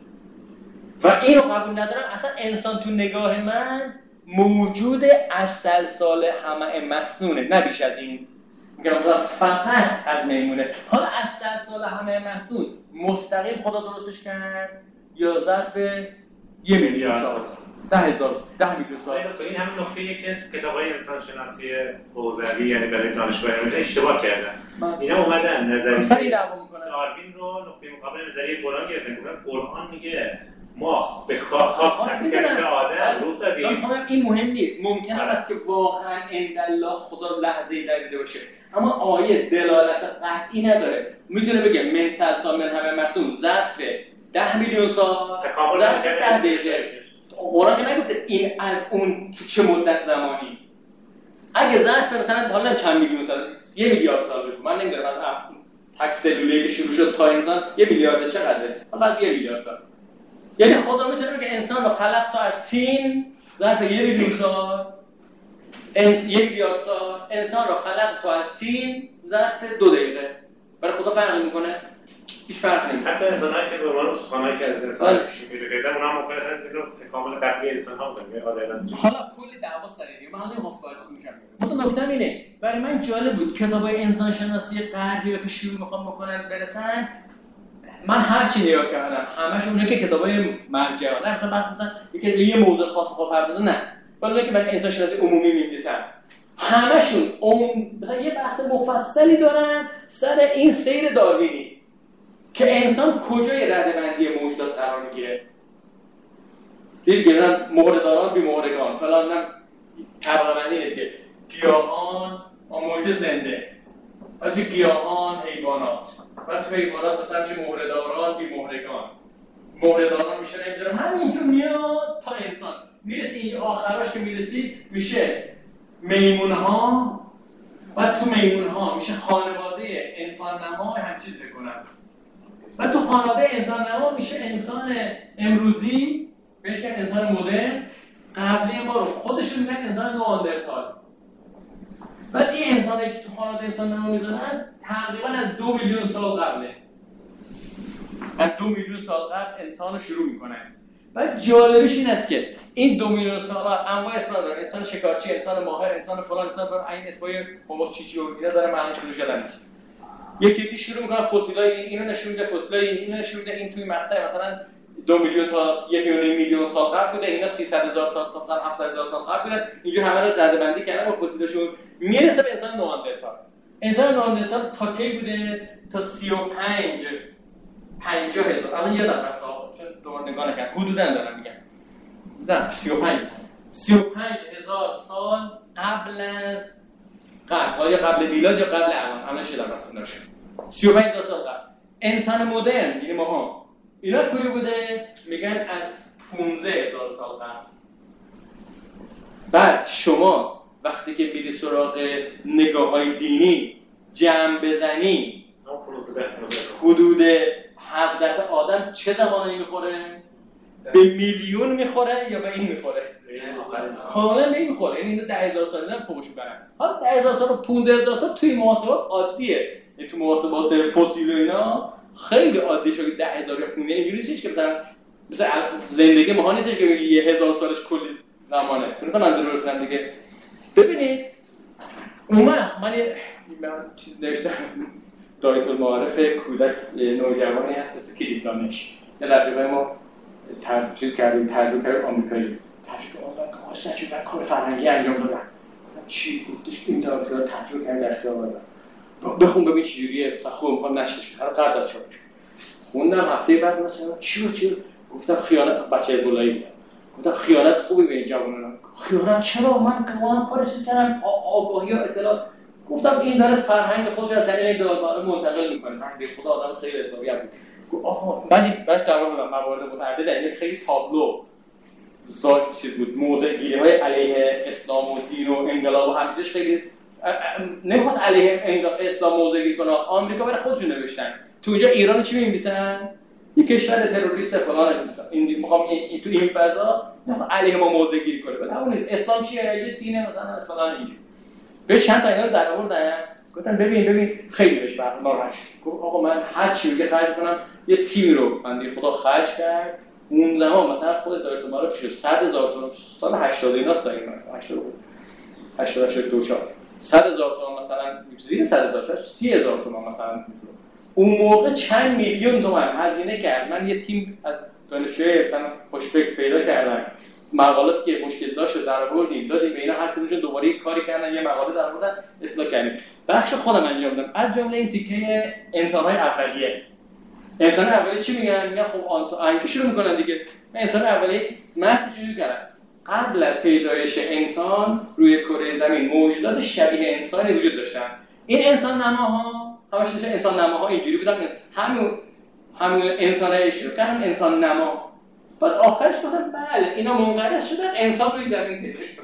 و اینو قبول ندارم اصلا انسان تو نگاه من موجود از سلسال همه مسنونه، نه بیش از این. میگم فقط از میمونه. حالا از سلسال همه مسنون مستقیم خدا درستش کرد یا ظرف یه میلیارد سال، ده هزار ده میلیون سال. این همین نکته‌ایه که تو کتاب‌های انسان شناسی حوزوی یعنی برای دانشگاه علمی اشتباه کردن. اینا اومدن نظریه دعوا میکنن داروین رو نقطه مقابل نظریه قرآن گرفتن. گفتن قرآن میگه ما به خاک تبدیل به آدم روح دادیم. من این مهم نیست. ممکنه است که واقعا عند الله خدا لحظه‌ای دریده باشه، اما آیه دلالت قطعی نداره. میتونه بگه من سلسال من همه مسنون ظرف ده میلیون سال ظرف ده دقیقه. قرآن که نگفته این از اون تو چه مدت زمانی. اگه ظرف مثلا حالا چند میلیون سال، یه میلیارد سال بگو، من نمیدونم من تک سلولی که شروع شد تا انسان یه میلیارد چقدره؟ فقط یه میلیارد سال. یعنی خدا میتونه بگه انسان رو خلق تا از تین ظرف یه میلیون سال، یه میلیارد سال. انسان رو خلق تا از تین ظرف دو دقیقه. برای خدا فرق میکنه؟ هیچ فرق نمیکنه. حتی انسانایی که به عنوان استخوانایی که از انسان پیش پیدا کردن اونها ممکنه اصلا اینو تکامل قبلی انسان ها بودن. حالا کلی دعوا سر اینه. من حالا مفاهمت میشم. مثلا نکته اینه، برای من جالب بود کتابای انسان شناسی غربی که شروع میخوام بکنن برسن، من هر چی نگاه کردم همشون اونه که کتابای مرجعانه، مثلا من مثلا یکی یه موضوع خاص خود پردازه نه، ولی که برای انسان شناسی عمومی می‌نویسن همشون اون مثلا یه بحث مفصلی دارن سر این سیر داروینی که انسان کجای رده‌بندی موجودات قرار میگیره. دیگه مثلا مهره‌داران بی مهرگان فلان، نه طبقه بندی نیست که گیاهان موجود زنده، از گیاهان حیوانات، بعد تو حیوانات مثلا چه مهره‌داران بی مهرگان، مهره‌داران میشه نمیدونم همینجور میاد تا انسان میرسی. این آخراش که میرسی میشه میمون‌ها، بعد تو میمون‌ها میشه خانواده انسان نما هم چیز بکنن، بعد تو خانواده انسان نما میشه انسان امروزی بهش میگن انسان مدرن، قبلی ما رو خودشون میگن انسان نواندرتال. بعد این انسانی که تو خانواده انسان نما میذارن تقریبا از دو میلیون سال قبله، از دو میلیون سال قبل انسان رو شروع میکنن. بعد جالبش این است که این دو میلیون سال انواع اسم داره، انسان شکارچی، انسان ماهر، انسان فلان، انسان فلان، این اسمای هومو چیچی و اینا داره معنیش رو شدن نیست. یکی یکی شروع میکنن فسیلای این اینو نشون میده، فسیلای این اینو نشون میده، این توی مقطع مثلا دو میلیون تا یک میلیون سال قبل بوده، اینا سیصد هزار تا تا هفتصد هزار سال قبل بوده. اینجور همه رو رده‌بندی کردن با فسیلشون میرسه به انسان نواندرتال. انسان نواندرتال تا کی بوده؟ تا سی و پنج پنجاه هزار. الان یادم رفت چون دوباره نگاه نکردم، حدوداً دارم میگم. نه سی و پنج سی و پنج هزار سال قبل از قبل، یا قبل میلاد یا قبل الان، الان شدم رفتم نشون سی و پنج هزار سال قبل. انسان مدرن یعنی ماها اینا کجا بوده؟ میگن از پانزده هزار سال قبل. بعد شما وقتی که میری سراغ نگاه‌های دینی جمع بزنی حدود حضرت آدم چه زمانی میخوره؟ به میلیون میخوره یا به این میخوره؟ کاملا به این میخوره. یعنی این ده هزار سال دیدن فوقشو برن. حالا ده هزار سال و پانزده هزار سال توی محاسبات عادیه. یعنی تو محاسبات فسیل و اینا خیلی عادی شده ده هزار یا پانزده اینجوری نیستش که مثلا مثلا زندگی ما نیستش که یه هزار سالش کلی زمانه. تو نمی‌فهمم من درست میگم دیگه. ببینید اون وقت من یه چیز نوشتم دایت المعارف کودک نوجوانی هست که کلید دانش. یه رفیقای ما تر چیز کردیم ترجمه کردیم آمریکایی. ترجمه آوردن که واسه چی من کار فرهنگی انجام دادم. گفتم چی گفتش این تا که ترجمه کردم در اختیار آوردم. بخون ببین چه جوریه مثلا خوب می‌خوام نشش کنم قرار داد شد. خوندم هفته بعد مثلا چی و چی گفتم خیانت بچه از بولایی بود. گفتم خیانت خوبی به این جوانان. خیانت چرا من کارم کارش کردم آگاهی و اطلاعات گفتم این داره فرهنگ خودش از دلیل دادمان منتقل می‌کنه. من به خدا آدم خیلی حسابی بود. گفت آها بعد براش در مورد موارد متعدد یعنی خیلی تابلو زاد چیز بود موضع‌گیری‌های علیه اسلام و دین و انقلاب و همینجوریش خیلی نمیخواست علیه اسلام موضع‌گیری کنه. آمریکا برای خودشون نوشتن. تو اینجا ایران چی می‌نویسن؟ یک کشور تروریست فلان مثلا این می‌خوام این تو این فضا علیه ما موضع‌گیری کنه. ولی همون اسلام چیه؟ یه دین مثلا فلان اینجوری. به چند تا اینا رو در آوردن. گفتن ببین ببین خیلی بهش برام ناراحت شد. گفت آقا من هر چی رو خرج کنم یه تیم رو بنده خدا خرج کرد. اون زمان مثلا خود دایت المعارف شد صد هزار تومان سال هشتاد ایناست تا این هشتاد هشتاد شد دو سال صد هزار تومان مثلا زیر صد هزار شد سی هزار تومان مثلا اون موقع چند میلیون تومان هزینه کرد. من یه تیم از دانشجوی مثلا خوشفکر پیدا کردم. مقالاتی که مشکل داشت رو در آوردیم دادیم به اینا هر کدومشون دوباره یک کاری کردن یه مقاله در آوردن اصلاح کردیم. بخش خودم انجام دادم از جمله این تیکه انسان‌های اولیه. انسان اولیه چی میگن؟ میگن خب آنکه شروع میکنن دیگه. من انسان اولیه متن شروع کردم. قبل از پیدایش انسان روی کره زمین موجودات شبیه انسانی وجود داشتن. این انسان نماها همش انسان نماها اینجوری بودن. همون همون انسانای شروع کردن انسان نما. بعد آخرش گفتم بله اینا منقرض شدن انسان روی زمین پیدا شد.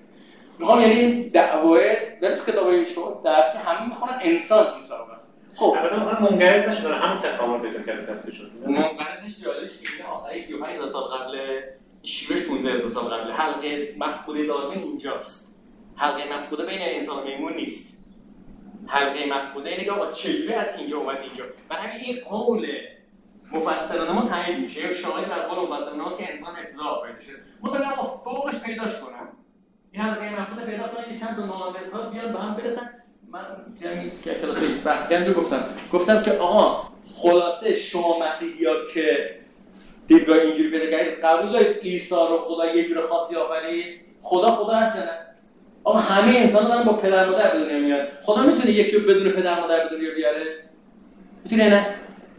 میخوام یعنی دعوای ولی تو کتابای شما درسی همه میخونن انسان حساب است. خب البته میخوام منقرض نشدن همون تکامل پیدا کرده تبدیل شد. منقرضش جالبش اینه آخرش سی و پنج هزار سال قبل شیوهش پانزده هزار سال قبل. حلقه مفقوده داروین اینجاست. حلقه مفقوده بین انسان و میمون نیست. حلقه مفقوده اینه که آقا چجوری از اینجا اومد اینجا. برای همین این قول مفسران ما تایید میشه یا شاهد بر قول مفسران ماست که انسان ابتدا آفریده شده. مطمئن اما فوقش پیداش کنم. این حلقه مفقوده پیدا کنن چند تا ناندرتال بیان به هم برسن. من یعنی که کلاس بحث کردم گفتم گفتم که آقا خلاصه شما مسیحی‌ها که دیدگاه اینجوری پیدا کردید قبول دارید عیسی رو خدا یه جور خاصی آفرید؟ خدا خدا هست نه؟ آقا همه انسان‌ها دارن با پدر مادر به دنیا میان. خدا میتونه یکی رو بدون پدر مادر به دنیا بیاره؟ میتونه نه؟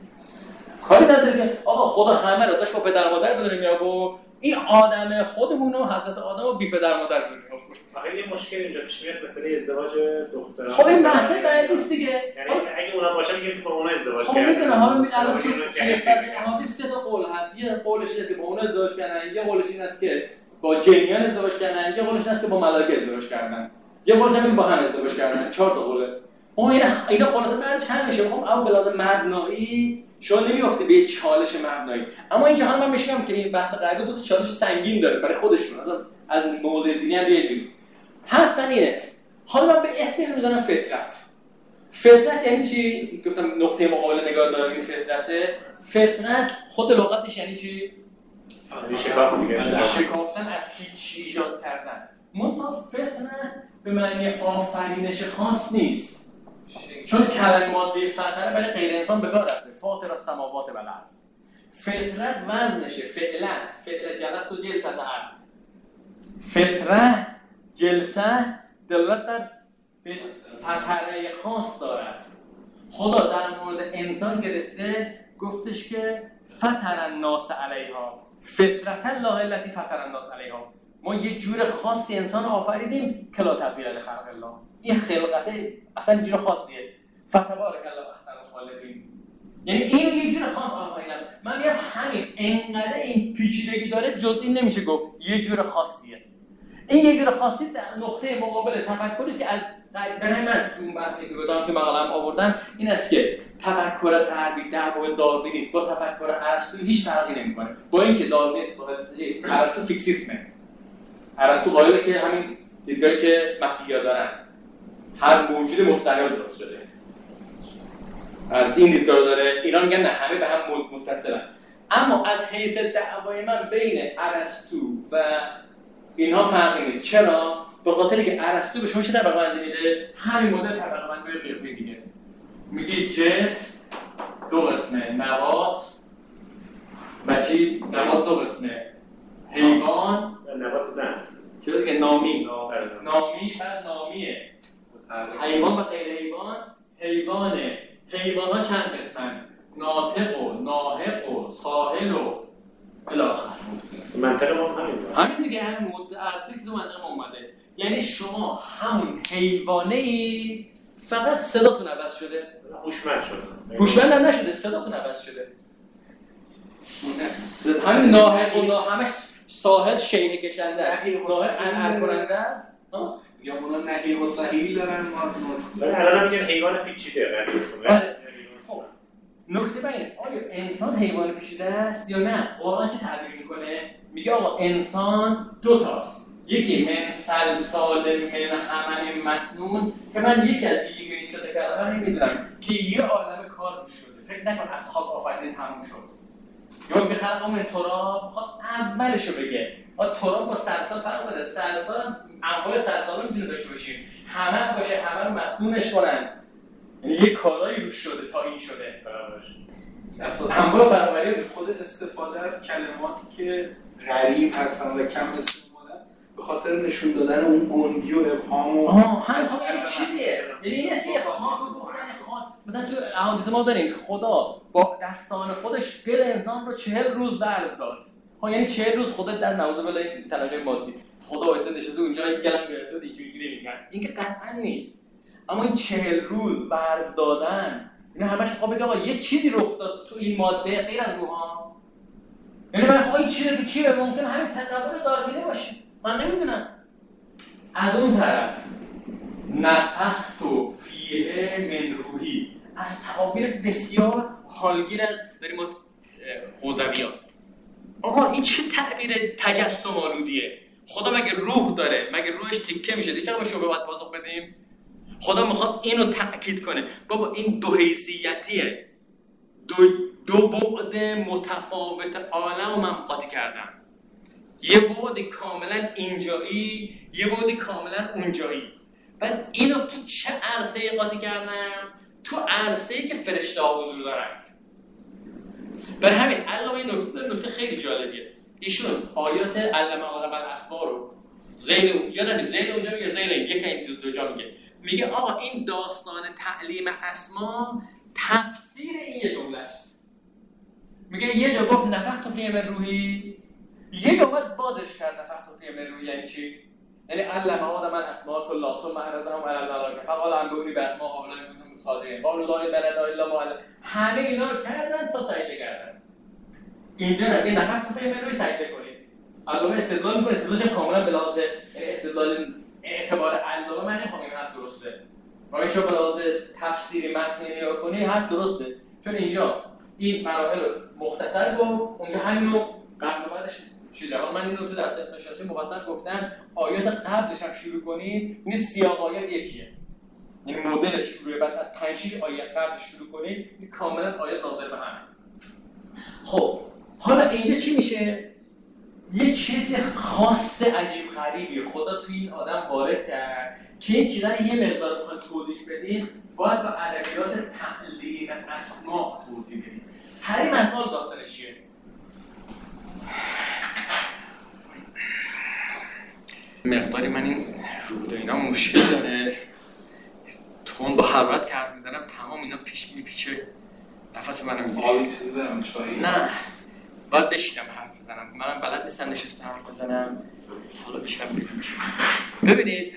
کاری نداره که آقا خدا همه رو داشت با پدر مادر به دنیا میاد و این آدم خودمون و حضرت آدم و بی پدر مادر به دنیا آورد. آخه یه مشکل اینجا پیش میاد مسئله ازدواج دختران. خب این بحث بعد نیست دیگه. یعنی اگه اونم باشه میگیم که با اون ازدواج کردن. خب میدونه حالا الان تو فضای احادیث سه تا قول هست. یه قولش اینه که با اون ازدواج کردن، یه قولش این است که با جنیان ازدواج کردن، یه قولش این است که با ملائکه ازدواج کردن. یه قولش اینه که با هم ازدواج کردن. چهار تا قوله. اون اینا اینا خلاصه بعد چند میشه؟ خب اول بلاد مبنایی شما نمیافته به چالش مبنایی. اما اینجا هم من میگم که این بحث قاعده دو تا چالش سنگین داره برای خودشون. مثلا از موضوع دینی هم یه جوری حرف اینه. حالا من به اسم اینو میذارم فطرت. فطرت یعنی چی؟ گفتم نقطه مقابل نگاه داریم این فطرته. فطرت خود لغتش یعنی چی؟ شکاف دیگه. شکافتن از هیچ ایجاد کردن. منتها فطرت به معنی آفرینش خاص نیست. چون کلمه ماده فطره برای غیر انسان به کار رفته. فاطر السماوات و الارض. فطرت وزنشه فعلا فعل جلست و جلسه عبد. فطره جلسه دلالت بر فطره خاص دارد. خدا در مورد انسان که رسیده گفتش که فطر الناس علیها فطرت الله التي فطر الناس علیها. ما یه جور خاصی انسان آفریدیم که لا تبدیل لخلق الله. این خلقت اصلا جور خاصیه. فتبارک الله احسن الخالقین. یعنی اینو یه جور خاص آفریدم. من میگم همین انقدر این پیچیدگی داره جز این نمیشه گفت یه جور خاصیه. این یه جور خاصی در نقطه مقابل تفکری که از برای من اون بحثی که گفتم که مقاله‌ام آوردم این است که تفکر غربی در واقع داروینیسم با تفکر ارسطو هیچ فرقی نمی‌کنه. با اینکه داروینیسم ارسطو فیکسیسمه. ارسطو قائله که همین دیدگاهی که مسیحی‌ها دارن هر موجود مستقل درست شده. ارسطو این دیدگاه رو داره. اینا میگن نه همه به هم متصلن. اما از حیث دعوای من بین ارسطو و اینها فرقی نیست. چرا؟ به خاطر که ارسطو به شما چه طبقه بندی میده؟ همین مدل طبقه بندی به قیافه دیگه. میگه جنس دو قسمه، نبات و چی؟ نبات دو قسمه، حیوان نبات نه چرا دیگه نامی نامی بعد نامیه، حیوان و غیر حیوان. حیوانه حیوان ها چند قسمن؟ ناطق و ناحق و ساحل و الاخر. منطقه ما همین همین دیگه همین مد اصلی که تو منطقه ما اومده. یعنی شما همون حیوانه ای فقط صداتون عوض شده، هوشمند شده. هوشمند هم نشده، صداتون عوض شده. همین ناحق و نا همش ساحل شیهه کشنده است، ناحق انعر کننده است. یا اونا نحیق و صحیح دارن ما نطق. ولی الان میگن حیوان پیچیده. خب نکته اینه آیا انسان حیوان پیچیده است یا نه؟ قرآن چه تعبیر میکنه؟ میگه آقا انسان دو تاست. یکی من سلسال من حمأ مسنون که من یکی از ویژگی استفاده کردم نمیدونم که یه عالمه کار روش شده. فکر نکن از خاک آفرینی تموم شد. یا میگه خلق من تراب میخواد اولشو بگه. آ تراب با سلسال فرق داره. سلسال انواع سلسال رو میتونه داشته باشیم. حمأ باشه، حمأ رو مسنونش کنن. یعنی یه کالایی روش شده تا این شده. اساساً انواع فراوری خود استفاده از کلماتی که غریب هستن و کم استفاده به خاطر نشون دادن اون گنگی و ابهام و آها هم خب این چیه؟ یعنی این است که خان گفتن خان مثلا تو احادیث ما داریم که خدا با دستان خودش دل انسان رو چهل روز ورز داد. ها یعنی چهل روز خدا در نعوذ بالله این تلاقی مادی خدا واسه نشسته اونجا گلم گرفته و اینجوری جوری میکنه. این که قطعا نیست. اما این چهل روز ورز دادن اینا همش خب بگه آقا یه چیزی رخ داد تو این ماده غیر از روحا. یعنی من خب این چیزی که چیه ممکن همین تدبر داروینی باشه. من نمیدونم. از اون طرف نفخت فیه من روحی از تعابیر بسیار حالگیر از داریم ما حوزویات. آقا این چه تعبیر تجسم آلودیه؟ خدا مگه روح داره؟ مگه روحش تیکه میشه؟ دیگه ما شما باید پاسخ بدیم. خدا میخواد اینو تأکید کنه بابا این دو حیثیتیه، دو, دو بعد متفاوت عالم و من قاطی کردم. یه بعد کاملا اینجایی، یه بعد کاملا اونجایی. بعد اینو تو چه عرصه‌ای قاطی کردم؟ تو عرصه‌ای که فرشته‌ها حضور دارن. برای همین علامه این نکته داره، نکته خیلی جالبیه. ایشون آیات علم آدم الاسما رو زیل یادم زیل اونجا میگه، زیل یک این دو جا میگه. میگه آقا این داستان تعلیم اسما تفسیر این یه جمله است. میگه یه جا گفت نفخت فیه من روحی، یه جا باید بازش کرد نفخت فیه من روحی یعنی چی؟ یعنی علم آدم الاسما کلها ثم عرضهم علی الملائکه فقال انبئونی باسماء هؤلاء ان کنتم صادقین قالوا لا اله الا الله. همه اینا رو کردن تا سجده کردن. اینجا میگه نفخت فیه من روحی سجده کنید. علامه استدلال میکنه، استدلالش کاملا به لحاظ استدلال اعتبار علامه من نمیخوام این حرف درسته. ما شو به لحاظ تفسیری متنی نگاه کنی حرف درسته. چون اینجا این مراحل رو مختصر گفت، اونجا همین رو قبل و بعدش چیزه. حالا من اینو تو درس انسان شناسی مفصل گفتم، آیات قبلش هم شروع کنید، این سیاق آیات یکیه. یعنی مدل شروع بعد از پنج شش آیه قبلش شروع کنید، این کاملا آیات ناظر به همه. خب حالا اینجا چی میشه؟ یه چیز خاص عجیب غریبی خدا توی این آدم وارد کرد که این چیزا رو یه مقدار بخوایم توضیح بدیم باید با ادبیات تعلیم اسما توضیح بدیم. تعلیم اسما داستانش چیه؟ مقداری من این رود اینا مشکل داره، تون با حرارت که حرف میزنم تمام اینا پیش میپیچه، نفس منو میگیره. آبی چیزی دارم چایی؟ نه باید بشینم حرف بزنم، من بلد نیستم نشستم حرف بزنم. حالا بیشتر بگم میشه. ببینید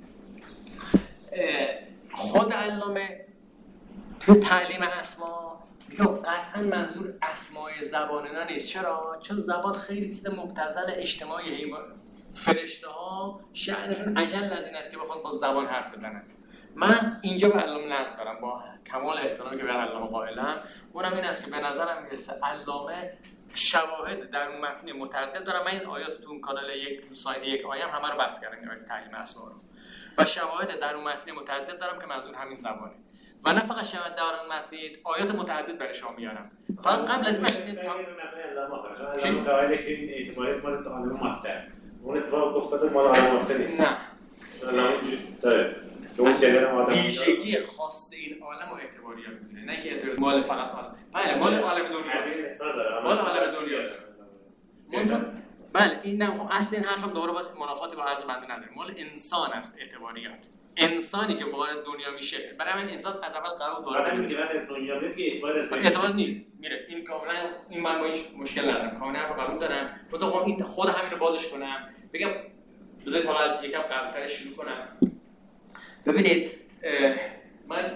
خود علامه توی تعلیم اسما میگه قطعا منظور اسمای زبان اینا نیست. چرا؟ چون زبان خیلی چیز مبتذل اجتماعی فرشته‌ها شأنشون اجل از این است که بخوان با زبان حرف بزنن. من اینجا به علامه نقد دارم با کمال احترامی که به علامه قائلم، اونم این است که به نظرم میرسه علامه شواهد در اون متن متعدد دارم. من این آیات تو اون کانال یک سایت یک آیه هم همه رو بحث کردم، این آیات تعلیم اسما رو، و شواهد در اون متن متعدد دارم که منظور همین زبانه و نه فقط شواهد در اون متن، آیات متعدد برای شما میارم. فقط قبل از این تا علامه قائله که این اعتباریت مال علامه ماده است، اون اتفاق افتاده مال علامه ماده نیست. نه علامه داره ویژگی خاص این عالم و اعتباریات می‌دونه، نه که اعتبار مال فقط عالم. بله مال عالم دنیاست، مال عالم دنیاست. بله این نه اصل این حرفم دوباره با منافاتی با عرض بنده نداره، مال انسان است اعتباریات. انسانی که وارد دنیا میشه، برای همین انسان از اول قرار داره میگه از دنیا میاد که اعتبار است، اعتبار نیست میره. این کاملا این من با هیچ مشکل ندارم، کاملا حرف قبول دارم. تو این خود همین رو بازش کنم بگم بذارید حالا از یکم قبل‌تر شروع کنم. ببینید من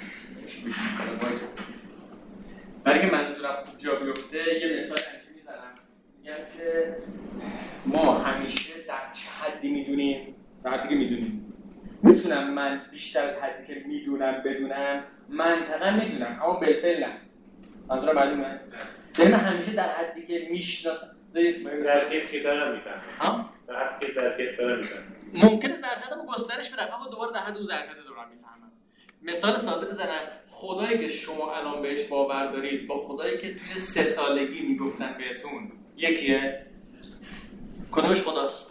برای که منظورم خوب جا بیفته یه مثال همیشه میزنم، میگم که ما همیشه در چه حدی میدونیم، در حدی که میدونیم. میتونم من بیشتر از حدی که میدونم بدونم، منطقا میتونم اما بالفعل نه. منظورم معلومه؟ یعنی من همیشه در حدی که میشناسم ظرفیت که دارم میفهمم. ها؟ در حدی که ظرفیت دارم میفهمم. ممکنه ظرفیتمو گسترش بدم اما دوباره در حد اون ظرفیت دارم میفهمم. مثال ساده بزنم، خدایی که شما الان بهش باور دارید با خدایی که توی سه سالگی میگفتن بهتون یکیه؟ کدومش خداست؟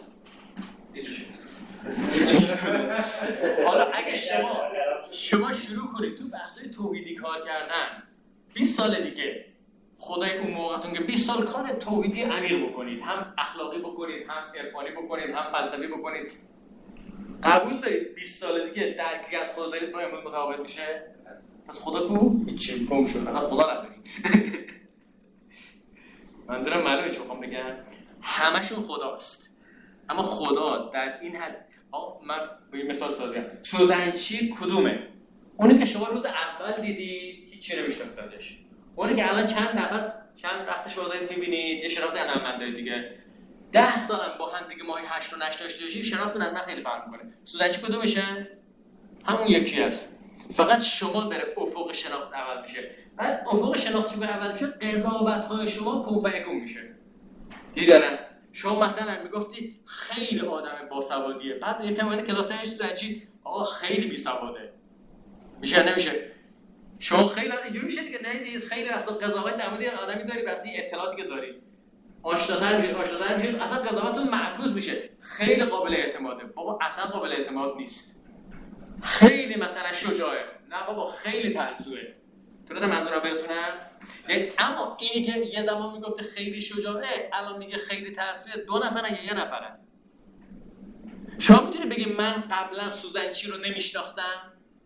حالا اگه شما شما شروع کنید تو بحثای توحیدی کار کردن بیست سال دیگه، خدای اون موقعتون که بیست سال کار توحیدی عمیق بکنید، هم اخلاقی بکنید، هم عرفانی بکنید، هم فلسفی بکنید، قبول دارید بیست سال دیگه درکی از خدا دارید با امروز متفاوت میشه؟ پس خدا کو؟ هیچی گم شد، اصلا خدا ندارید. منظورم معلومه چی میخوام بگم؟ همشون خداست، اما خدا در این حد. من به این مثال ساده میگم، سوزنچی کدومه؟ اونی که شما روز اول دیدید هیچی نمیشناختید ازش، اونی که الان چند نفس چند وقت شما دارید میبینید، یه شناخت علامت دارید دیگه. ده سالم با هم دیگه ماهی هشت و نش داشته باشید، شناختتون از من خیلی فرق میکنه. سوزنچی کدومشه؟ همون یکی هست، فقط شما داره افق شناخت اول میشه. بعد افق شناخت شما اول میشه، قضاوت‌های شما کن و یکون میشه. دیدن شما مثلا میگفتی خیلی آدم باسوادیه، بعد یکم وارد کلاس هاش سوزنچی آقا خیلی بی‌سواده. میشه نمیشه؟ شما خیلی اینجوری میشه دیگه. ندید خیلی وقتا قضاوت در مورد آدمی داری واسه اطلاعاتی که داری، آشناتر میشه آشناتر میشه اصلا قضاوتتون معکوس میشه. خیلی قابل اعتماده، بابا اصلا قابل اعتماد نیست. خیلی مثلا شجاعه، نه بابا خیلی ترسوه. درسته منظورم برسونم؟ یعنی اما اینی که یه زمان میگفته خیلی شجاعه، الان میگه خیلی ترسوه، دو نفرن یا یه نفرن؟ شما میتونی بگی من قبلا سوزنچی رو نمیشناختم؟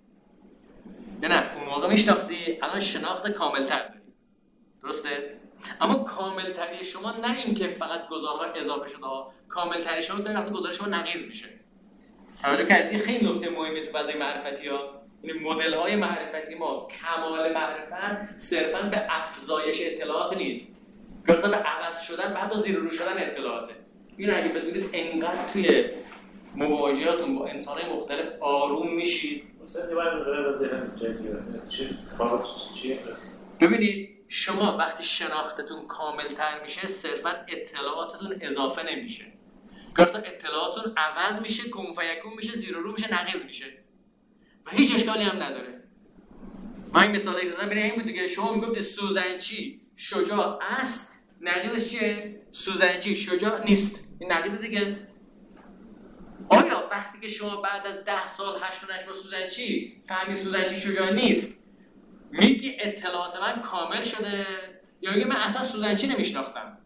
یا نه اون موقع میشناختی، الان شناخت کاملتر داری. درسته؟ اما کاملتری شما نه این که فقط گزارها اضافه شده ها، کاملتری شما داره وقتی گزار شما نقیض میشه. توجه کردی؟ خیلی نکته مهمه تو فضای معرفتی ها. این مدل های معرفتی ما، کمال معرفت صرفاً به افزایش اطلاعات نیست، گفتن به عوض شدن و حتی زیر رو شدن اطلاعاته. این اگه بدونید انقدر توی مواجهاتون با انسان‌های مختلف آروم میشید. مثلا دیوار نداره از ذهن چه اتفاقات چیه؟ ببینید شما وقتی شناختتون کامل‌تر میشه، صرفاً اطلاعاتتون اضافه نمیشه. گفتن اطلاعاتتون عوض میشه، کن فیکون میشه، زیر رو میشه، نقیض میشه. و هیچ اشکالی هم نداره. من این مثالی زدم برای این بود دیگه. شما میگفت سوزنچی شجاع است، نقیضش چیه؟ سوزنچی شجاع نیست. این نقیض دیگه. آیا وقتی که شما بعد از ده سال هشت و نش با سوزنچی فهمی سوزنچی شجاع نیست، میگی اطلاعات من کامل شده، یا میگی من اصلا سوزنچی نمیشناختم؟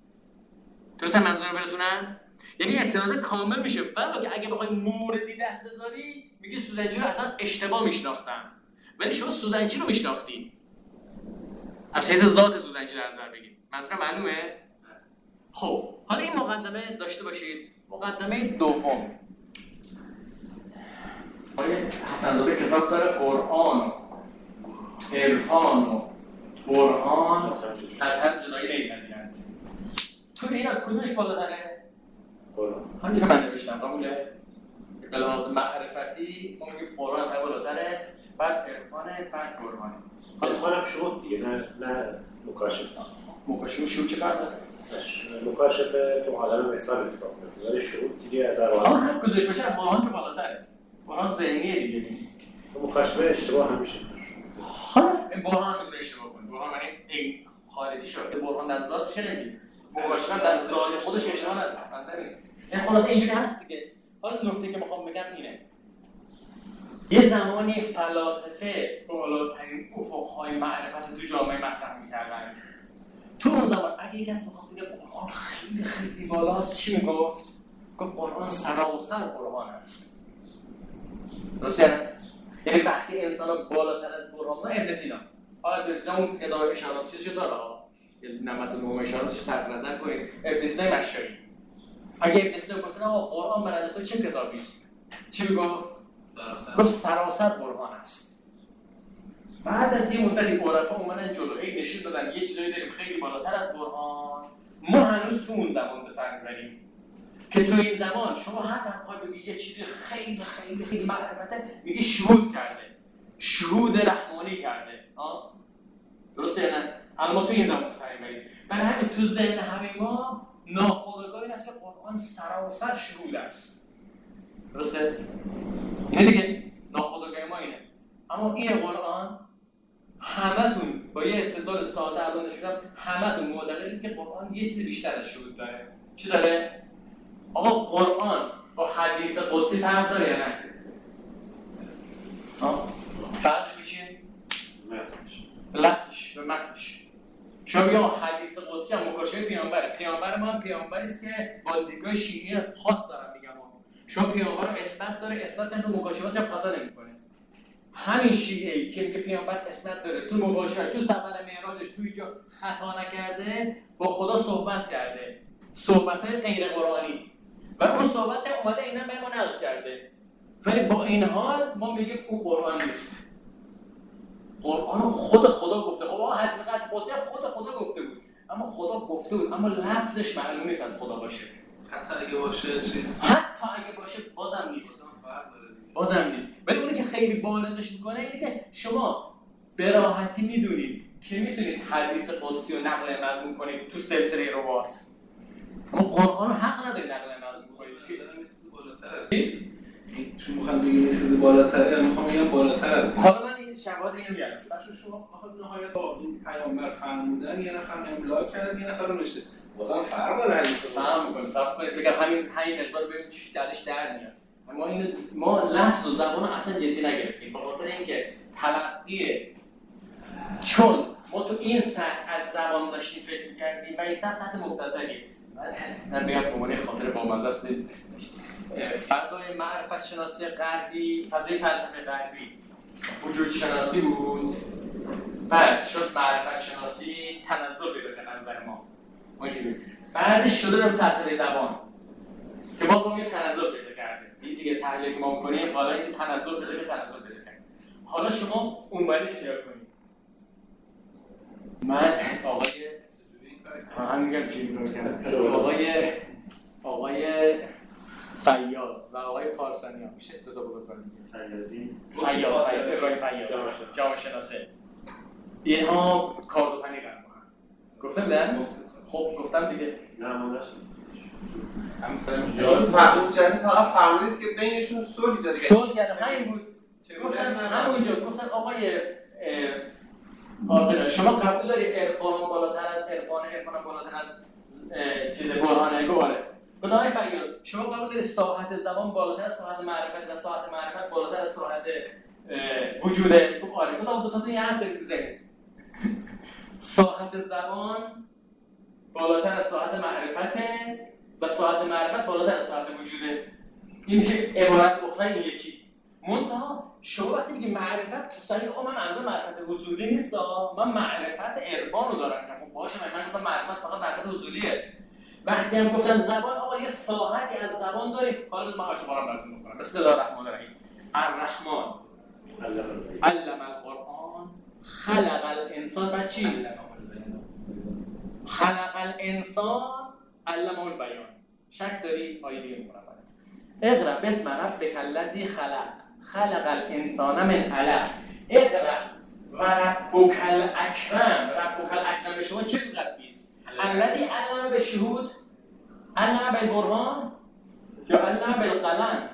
درسته منظورم برسونم؟ یعنی اطلاعات کامل میشه، ولی که اگه بخوای موردی دست بذاری میگی سوزنچی رو اصلا اشتباه میشناختم، ولی شما سوزنچی رو میشناختی. از حیث ذات سوزنچی در نظر بگید. منظورم معلومه؟ خب حالا این مقدمه داشته باشید. مقدمه دوم، آقای حسن‌زاده کتاب داره قرآن، عرفان و برهان از هم جدایی نمی‌پذیرند. تو اینا کدومش بالاتره؟ قرآن. همینجوری که من نوشتم قبوله؟ به لحاظ معرفتی ما میگیم قرآن از هر بالاتره، بعد عرفانه، بعد برهانه. عرفانم شهود دیگه، نه نه مکاشفه. مکاشفه و شهود چه فرق داره؟ مکاشفه تو عالم مثال اتفاق میفته، ولی شهود دیگه از هر عالم هر کدومش باشه برهان که بالاتره. برهان ذهنیه دیگه. مکاشفه اشتباه هم میشه. حالا برهان میتونه اشتباه کنه. برهان یعنی خارجی شده. برهان در ذاتش چه نمیگه؟ مکاشفه در ذات خودش اشتباه نداره. این خلاصه اینجوری هست دیگه. حالا نکته که میخوام بگم اینه. یه زمانی فلاسفه بالاترین افق‌های معرفت تو جامعه مطرح می‌کردند. تو اون زمان اگه یک کس می‌خواست بگه قرآن خیلی خیلی بالاست، چی میگفت؟ گفت قرآن سراسر برهان است. درسته؟ یعنی وقتی انسان بالاتر از برهان مثلا ابن سینا. حالا ابن سینا اون کتاب اشارات چیزی داره ها. یعنی نمط نهم اشاراتش صرف نظر کنید. ابن سینا مشایی. اگه ابن سینا گفت نه قرآن برای تو چه کتابی است؟ چی میگفت؟ گفت سراسر برهان است. بعد از یه مدتی عرفا اومدن جلو، هی نشون دادن یه چیزایی داریم خیلی بالاتر از برهان. ما هنوز تو اون زمان به سر میبریم که تو این زمان شما هر وقت بخوای بگی یه چیزی خیلی خیلی خیلی معرفته، میگی شهود کرده، شهود رحمانی کرده. ها درسته یا نه؟ اما ما تو این زمان به سر میبریم. برای همین تو ذهن همه ما ناخودآگاه این است که قرآن سراسر شهود است. درسته؟ اینه دیگه ناخودآگاه ما اینه. اما این قرآن همتون با یه استدلال ساده الان نشونم، همتون معتقدید که قرآن یه چیز بیشتر از شهود داره. چی داره؟ آقا قرآن با حدیث قدسی فرق داره یا نه؟ ها؟ فرقش به چیه؟ متنش. لفظش به متنش. شما میگه حدیث قدسی هم مکاشفه پیامبره. پیامبر ما هم پیامبری است که با دیدگاه شیعه خاص دارن میگم. شما پیامبر رو اسناد داره، اسناد هم تو مکاشفه‌اش هم خطا نمی‌کنه. همین شیعه‌ای که میگه پیامبر اسناد داره، تو مباشرت، تو سفر معراجش، تو اینجا خطا نکرده، با خدا صحبت کرده. صحبت‌های غیر قرآنی. و اون صحبتش هم اومده اینا برای ما نقل کرده. ولی با این حال ما میگیم اون قرآن نیست. قرآن خود خدا گفته. خب آقا حدیث قدسی هم خود خدا گفته بود. اما خدا گفته بود، اما لفظش معلوم نیست از خدا باشه. حتی اگه باشه چی؟ حتی اگه باشه بازم نیست. بازم نیست. ولی اونی که خیلی بارزش میکنه اینه که شما به راحتی میدونید که میتونید حدیث قدسی رو نقل مضمون کنید تو سلسله روات. اما قرآن رو حق نداری نقل مضمون کنید. چی دارم یه چیز بالاتر از این. چون میخوام بگم یه چیز بالاتره، میخوام بگم بالاتر از این. حالا من این شواهد اینو میارم. بخاطر شما نهایت این پیامبر فرمودن، یه نفر املا کرد، یه نفر رو نوشته. بازم فرق داره حدیث قدسی. فهم می‌کنم. صبر کنید بگم همین همین مقدار ببین چی ازش در میاد. ما اینو ما لفظ و زبان رو اصلا جدی نگرفتیم به خاطر اینکه تلقی، چون ما تو این سطح از زبان داشتیم فکر می‌کردیم و این سطح سطح مبتذلیه. من میگم به عنوان خاطر بامزه است، فضای معرفت شناسی غربی، فضای فلسفه غربی وجود شناسی بود. بعد شد معرفت شناسی تنزل پیدا کرد نظر ما. ما اینجوری بعدش شده به فلسفه زبان که ما با یه تنزل پیدا کردیم. این دیگه تحلیلی که ما می‌کنیم حالا اینکه تنزل پیدا که تنزل پیدا کرد. حالا شما اونوریش نگاه کنید. من آقای من میگم چی میگم آقای آقای فیاض و آقای پارسانیان میشه دو تا بگو کنیم. فیاضی فیاض فیاض فیاض جامعه شناسه. اینها کار دو پنی دارن. گفتم نه؟ خب گفتم دیگه. نه ما داشتیم. همسایه‌مون فرمود جدید فقط فرمودید که بینشون صلح ایجاد کرد. صلح کردم همین بود. گفتم همونجا گفتم آقای پارسانیان شما قبول داری قرآن بالاتر از عرفان، عرفان بالاتر از چیز برهانه گواره. گفتم آقای فیاض شما قبول داری ساحت زبان بالاتر از ساحت معرفت و ساحت معرفت بالاتر از ساحت وجوده؟ گفت آره. گفتم دو تا تو یه حرف دارید بزنید. ساحت زبان بالاتر از ساحت معرفته و ساحت معرفت بالاتر از ساحت وجوده. این میشه عبارت اخرى این یکی. منتها شما وقتی میگی معرفت تو سری آقا من منظور معرفت حضوری نیست، من معرفت عرفان رو دارم. خب باشه من گفتم معرفت فقط معرفت حضوریه. وقتی هم گفتم زبان آقا یه ساحتی از زبان داریم. حالا من اعتبارم براتون میکنم. بسم الله الرحمن الرحیم. الرحمن علم القرآن خلق الانسان بچی خلق الانسان علمه البیان. شک داری؟ آیه دیگه میکنم برات. اقرأ بسم ربک الذی خلق خلق الانسان من علق. اقرأ و ربک الاکرم. ربک الاکرم شما چه ربی است؟ الذی علم بالشهود، علم بالبرهان یا علم بالقلم.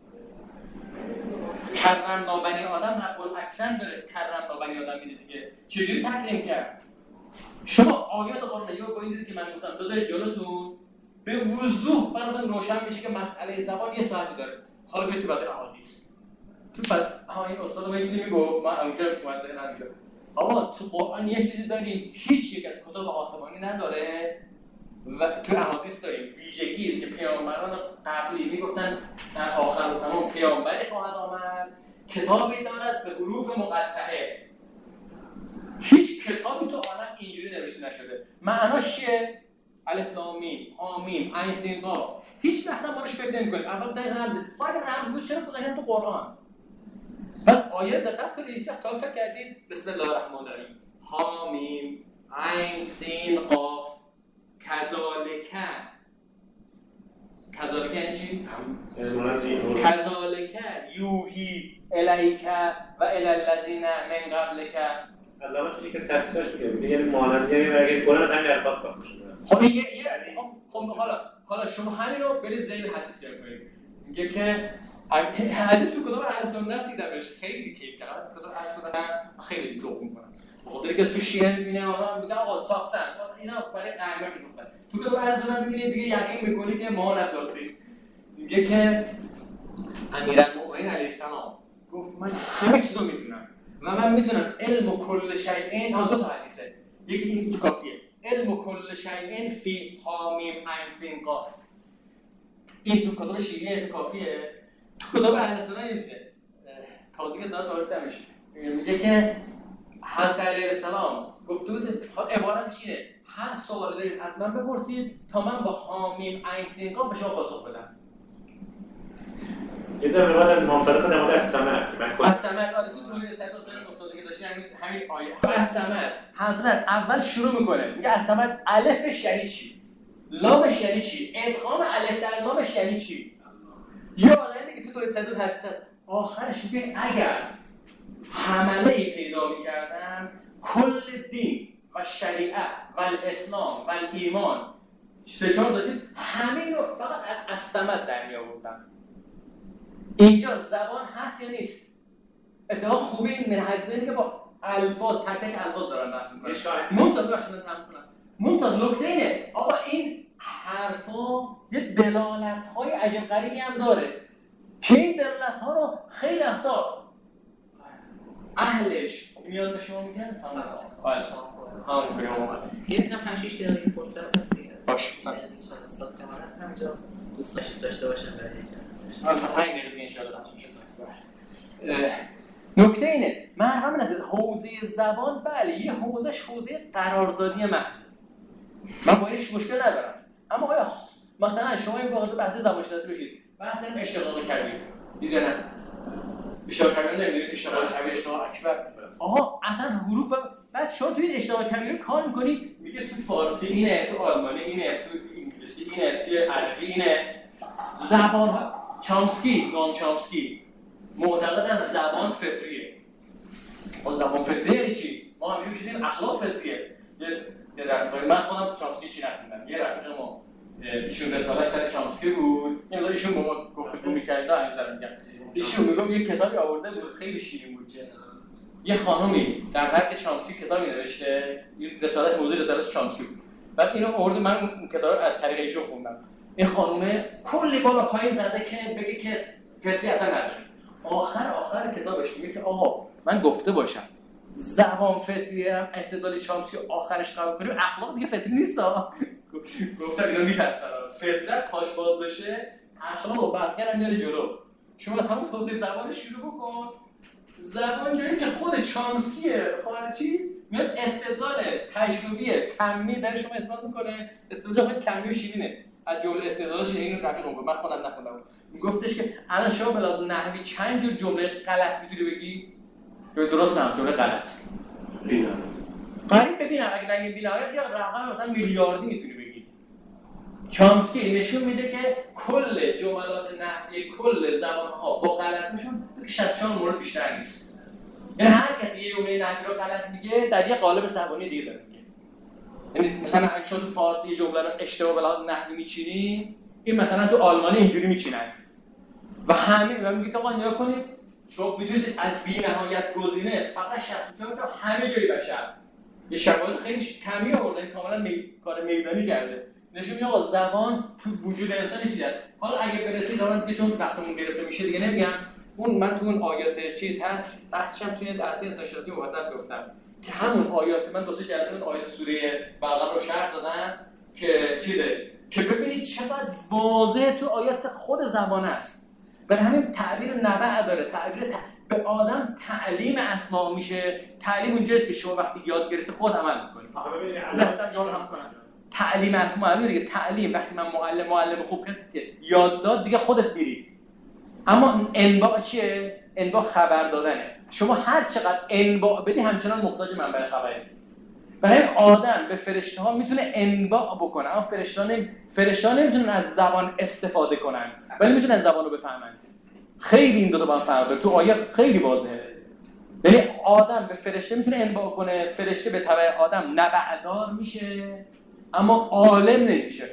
کرمنا بنی آدم رب الاکرم داره، کرمنا بنی آدم میده دیگه. چجوری تکریم کرد؟ شما آیات قرآنی رو با این دیدید که من گفتم دو داره جلوتون به وضوح براتون روشن میشه که مسئله زبان یه ساعتی داره. حالا بیاید تو فضای احادیث. تو فضای ها این استاد ما یه چیزی میگفت، من اونجا موضوع نمیشه. آقا تو قرآن یه چیزی داریم هیچ یک از کتاب آسمانی نداره و تو احادیث داریم. ویژگی است که پیامبران قبلی میگفتن در آخر زمان پیامبری خواهد آمد، کتابی دارد به حروف مقطعه. هیچ کتابی تو عالم اینجوری نوشته نشده. معناش چیه؟ الف لام میم ها میم عین سین قاف. هیچ وقت هم روش فکر نمی‌کنید. اول در رمز، خواهد رمز بود چرا گذاشتن تو قرآن؟ بعد آیه دقت کنید هیچ وقت فکر کردید بسم الله الرحمن الرحیم ها میم عین سین قاف کذالک. کذالک یعنی چی؟ کذالک یوحی الیک و الی الذین من قبلک. علامه چیزی که تفسیرش میگه یعنی مانند یعنی اگه قرآن از همین الفاظ ساخته شده. خب یه یه خب حالا حالا شما همین رو برید ذیل حدیث بیان کنید. میگه که حدیث تو کتاب اهل سنت دیدمش خیلی کیف کردم. کتاب اهل سنت خیلی ذوق میکنم. خب دیگه تو شیعه میبینه آدم میگه آقا ساختن اینا برای قرمش ساختن. تو کتاب اهل سنت میبینی دیگه یقین میکنی که ما نساختیم. میگه که امیرالمومنین علیه السلام گفت من همه چیزو میدونم و من میتونم علم کل شیء. آن دو تا حدیثه، یکی این تو کافیه علم کل شیء فی حامیم عین سین قاف. این تو کتاب شیعه تو کافیه. تو کتاب اهل سنت دیده تازه که داد وارد نمیشه. میگه که حضرت علیه السلام گفت بود عبارتش اینه هر سوال دارید از من بپرسید تا من با حامیم عین سین قاف به شما پاسخ بدم. یه دونه روایت از امام صادق در مورد الصمد. الصمد آره تو توحید صدق داریم استادی که داشتیم همین همین آیه. الصمد حضرت اول شروع میکنه میگه الصمد الفش یعنی چی؟ لامش یعنی چی؟ ادغام الف در لامش یعنی چی؟ یا عالمی که تو توحید صدق حدیث هست آخرش میگه اگر حمله ای پیدا میکردن کل دین و شریعه و الاسلام و ایمان سه چهار داشتید همه اینو فقط از الصمد در می آوردن. اینجا زبان هست یا نیست؟ اتفاق خوبی این حدیثه اینه که با الفاظ تک تک الفاظ دارن بحث میکنن. منتها ببخشید من تمام کنم. منتها نکته اینه آقا این حرفا یه دلالت‌های عجیب غریبی هم داره که این دلالت‌ها رو خیلی وقتا اهلش میاد به شما میگن سلام. بله. هم میگم اومد. یه تا پنج شش دقیقه فرصت هست دیگه. باش. ان شاء الله استاد کاملا همینجا دوستاش داشته باشن برای اینجا. آره پنج دقیقه ان شاء الله تموم شد. نکته اینه من همین از حوزه زبان بله یه حوزهش حوزه قراردادی محض. من با اینش مشکل ندارم. اما آیا مثلا شما این وارد بحث زبان شناسی بشید بحث اشتقاق کبیر دیدن نه اشتقاق کبیر نمیدونید اشتقاق کبیر اشتقاق اکبر آها اصلا حروف بعد شما توی اشتقاق کبیر کار میکنی میگه تو فارسی اینه تو آلمانی اینه تو انگلیسی اینه تو عربی اینه زبان ها چامسکی نام چامسکی معتقد از زبان فطریه. ما زبان فطریه یعنی چی؟ ما همیشه میشیدیم اخلاق فطریه. یه رفیق من خودم چامسکی چی نخوندم. یه رفیق ما ایشون رساله‌اش سر چامسکی بود. یعنی ایشون با ما گفتگو می‌کرد همین دارم میگم. ایشون میگم یه کتابی آورده بود خیلی شیرین بود. یه خانومی در حق چامسکی کتابی نوشته. رساله‌اش موضوع رساله‌اش چامسکی بود. بعد اینو آورد من اون کتاب رو از طریق ایشون خوندم. این خانومه کلی بالا پایین زده که بگه که فطری اصلا نداره. آخر آخر کتابش میگه که آقا من گفته باشم زبان فطریه هم استدلال چامسکی آخرش قبول کنیم اخلاق دیگه فطری نیست ها. گفتم اینا میترسن فطرت پاش باز بشه اخلاق و بقیه هم میاره جلو. شما از همون توضیح زبان شروع بکن. زبان جایی که خود چامسکیه خارجی میاد استدلال تجربی کمی در شما اثبات میکنه. استدلال کمی و شیرینه. از جمله استدلالش اینو رفیق اون من خودم نخوندم. میگفتش که الان شما بلاز نحوی چند جور جمله غلط میتونی بگی؟ که درست نه جمله غلط. بینا. قریب ببینم اگه نگید بی‌نهایت یا رقم مثلا میلیاردی میتونی بگید. چامسکی نشون میده که کل جملات نحوی کل زبان‌ها با غلطشون شصت و چهار مورد بیشتر نیست. یعنی هر کسی یه جمله نحوی رو غلط میگه در یه قالب زبانی دیگه داره میگه. یعنی مثلا اگه شما تو فارسی یه جمله رو اشتباه به لحاظ نحوی میچینی، این مثلا تو آلمانی اینجوری میچینن و همه و میگه آقا نگاه کنید شما میتونید از بی‌نهایت گزینه فقط شصت و چهار تا همه جای بشر یه شواهد خیلی کمی آورده، کاملا می... کار میدانی کرده. نشون میده آقا زبان تو وجود انسان چیزی هست. حالا اگه برسید دارم دیگه چون وقتمون گرفته میشه دیگه نمیگم. اون من تو اون آیات چیز هست بحثش هم توی درس انسان شناسی مفصل گفتم که همون آیات من دو سه جلسه اون آیات سوره بقره رو شرح دادم که چیزه که ببینید چقدر واضح تو آیات خود زبان است. برای همین تعبیر نبع داره، تعبیر ت... به آدم تعلیم اسما میشه. تعلیم اونجاست که شما وقتی یاد گرفتی خود عمل می‌کنی. آخه ببینید اصلا جان هم کنن. تعلیم از معلومه دیگه. تعلیم وقتی من معلم معلم خوب کسی که یاد داد دیگه خودت میری. اما انباء چیه؟ انباء خبر دادنه. شما هر چقدر انباء بدی همچنان محتاج منبع خبری. برای آدم به فرشته ها میتونه انباء بکنه، اما فرشته ها نمی... فرشته ها نمیتونن از زبان استفاده کنن ولی میتونن زبان رو بفهمند. خیلی این دو تا با هم فرق داره. تو آیه خیلی واضحه. یعنی آدم به فرشته میتونه انباء کنه، فرشته به تبع آدم نبعدار میشه اما عالم نمیشه.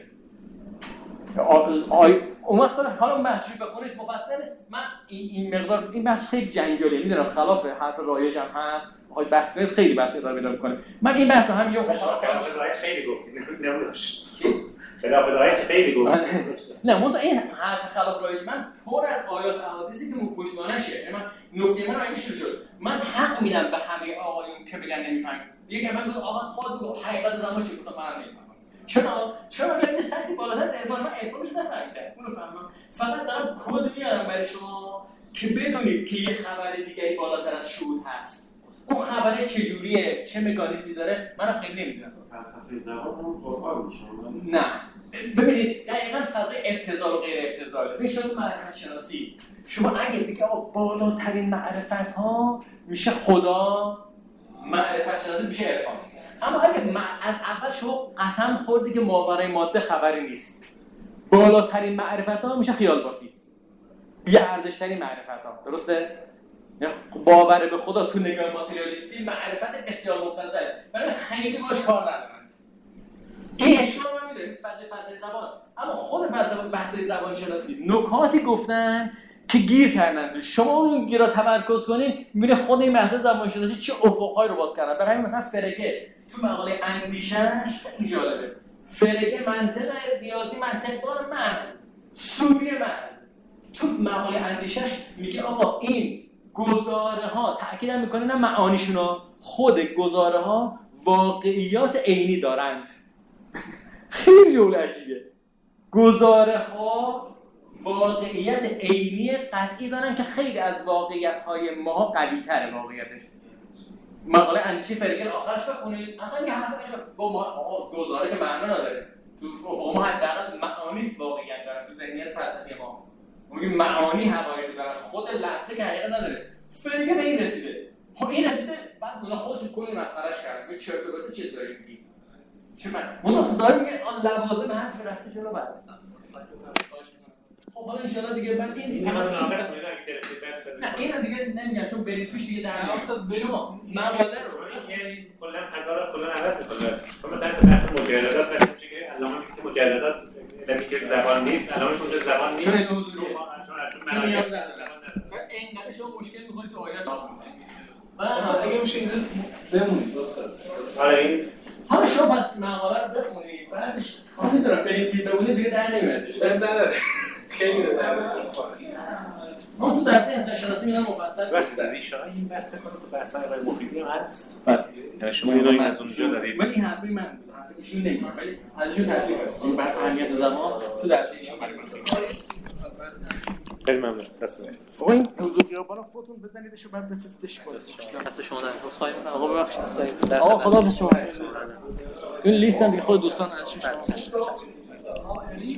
آی اون وقت حالا اون بحثی بخونید مفصل. من این این مقدار این بحث خیلی جنجالیه، میدونم خلاف حرف رایجم هست. آقای بحث کنید خیلی بحث ادامه پیدا میکنه. من این بحثو هم یه خلاف رایج خیلی گفتید نمیدونش چی خلاف رایج خیلی گفتید نه من این حرف خلاف رایج من پر از آیات احادیثی که پشتوانشه. من نکته من اینجوری شد من حق میدم به همه آقایون که بگن نمیفهمن. یکی من گفت آقا خود بگو حقیقت زمان چی گفتم من نمیفهمم. چرا؟ چرا من یه سطحی بالاتر از عرفان من عرفانش نفهمیدم. اونو فهمم. فقط دارم کد میارم برای شما که بدونید که یه خبر دیگری بالاتر از شهود هست. اون خبره چجوریه؟ چه مکانیزمی داره؟ منم خیلی نمیدونم. فلسفه زبان هم قرآن میشه. نه. ببینید دقیقاً فضای ابتذال و غیر ابتذاله. ببین شما معرفت شناسی شما اگه بگی آقا بالاترین معرفت ها میشه خدا، معرفت شناسی میشه عرفان. اما اگه از اول شما قسم خوردی که ماورای ماده خبری نیست، بالاترین معرفت ها میشه خیال بافی، بی ارزش ترین معرفت ها. درسته؟ باور به خدا تو نگاه ماتریالیستی معرفت بسیار مبتذله، برای خیلی باش کار ندارند. این اشکال من میدونم فلسفه فلسفه زبان. اما خود فلسفه بحث زبان شناسی نکاتی گفتن که گیر کردن. شما اون گیرا تمرکز کنید میبینید خود این بحث زبان شناسی چه افق‌هایی رو باز کردن. برای همین مثلا فرگه تو مقاله اندیشش خیلی جالبه. فرگه منطق ریاضی منطقدار محض، سوری محض. تو مقاله اندیشش میگه آقا این گزاره ها تأکید میکنه نه معانیشون ها، خود گزاره ها واقعیات عینی دارند. خیلی جمله عجیبه. گزاره ها واقعیت عینی قطعی دارن که خیلی از واقعیت های ما قوی تره واقعیتش. مقاله اندیشه فرگل آخرش بخونید اصلا یه حرف اشاره با ما گزاره که معنا نداره. تو ما حداقل معانیست واقعیت دارن تو ذهنیت فلسفی ما. ما میگیم معانی حقایق دارن، خود لفظه که حقیقت نداره. فرگل به این رسیده. خب این رسیده بعد اونا خودش کلی مسخرهش کردن. چرت و پرت چیز داریم میگی. چه من اون داره میگه لوازم حرفش رفته جلو بعد اصلا. خب حالا ان شاء الله دیگه من این فقط نه اینا دیگه نمیگم چون برید توش دیگه در شما مقاله رو یعنی کلا هزار کلا عوض می‌کنه. تو مثلا تو بحث مجلدات مثلا میشه که علامه میگه که مجلدات یعنی که زبان نیست، علامه اونجا زبان نیست. خیلی حضوریه. چون نیاز نداره. و اینقدر شما مشکل می‌خورید تو آیات ها. اصلا اگه میشه اینجا بمونید استاد. حالا این حالا شما پس مقاله رو بخونید بعدش خودت دارم برید که بمونید دیگه در نمیاد. نداره. خیلی نداره. ما تو درس انسان شناسی میدونم مفصل باشه ریشه این بحث کنه تو بحث غیر مفیدی هم هست. بعد شما اینا از اونجا دارید. من این حرفی من حرف ایشون نمیگم ولی ازشون تاثیر گرفتم. این بعد اهمیت زبان تو درس ایشون برای من خیلی ممنون. دست آقا این حضوری بالا خودتون بزنیدش و بعد بفرستش بالا. دست شما در خواهی می‌کنم. آقا ببخشید. آقا خداحافظ شما. این لیست هم دیگه خود دوستان ازش شما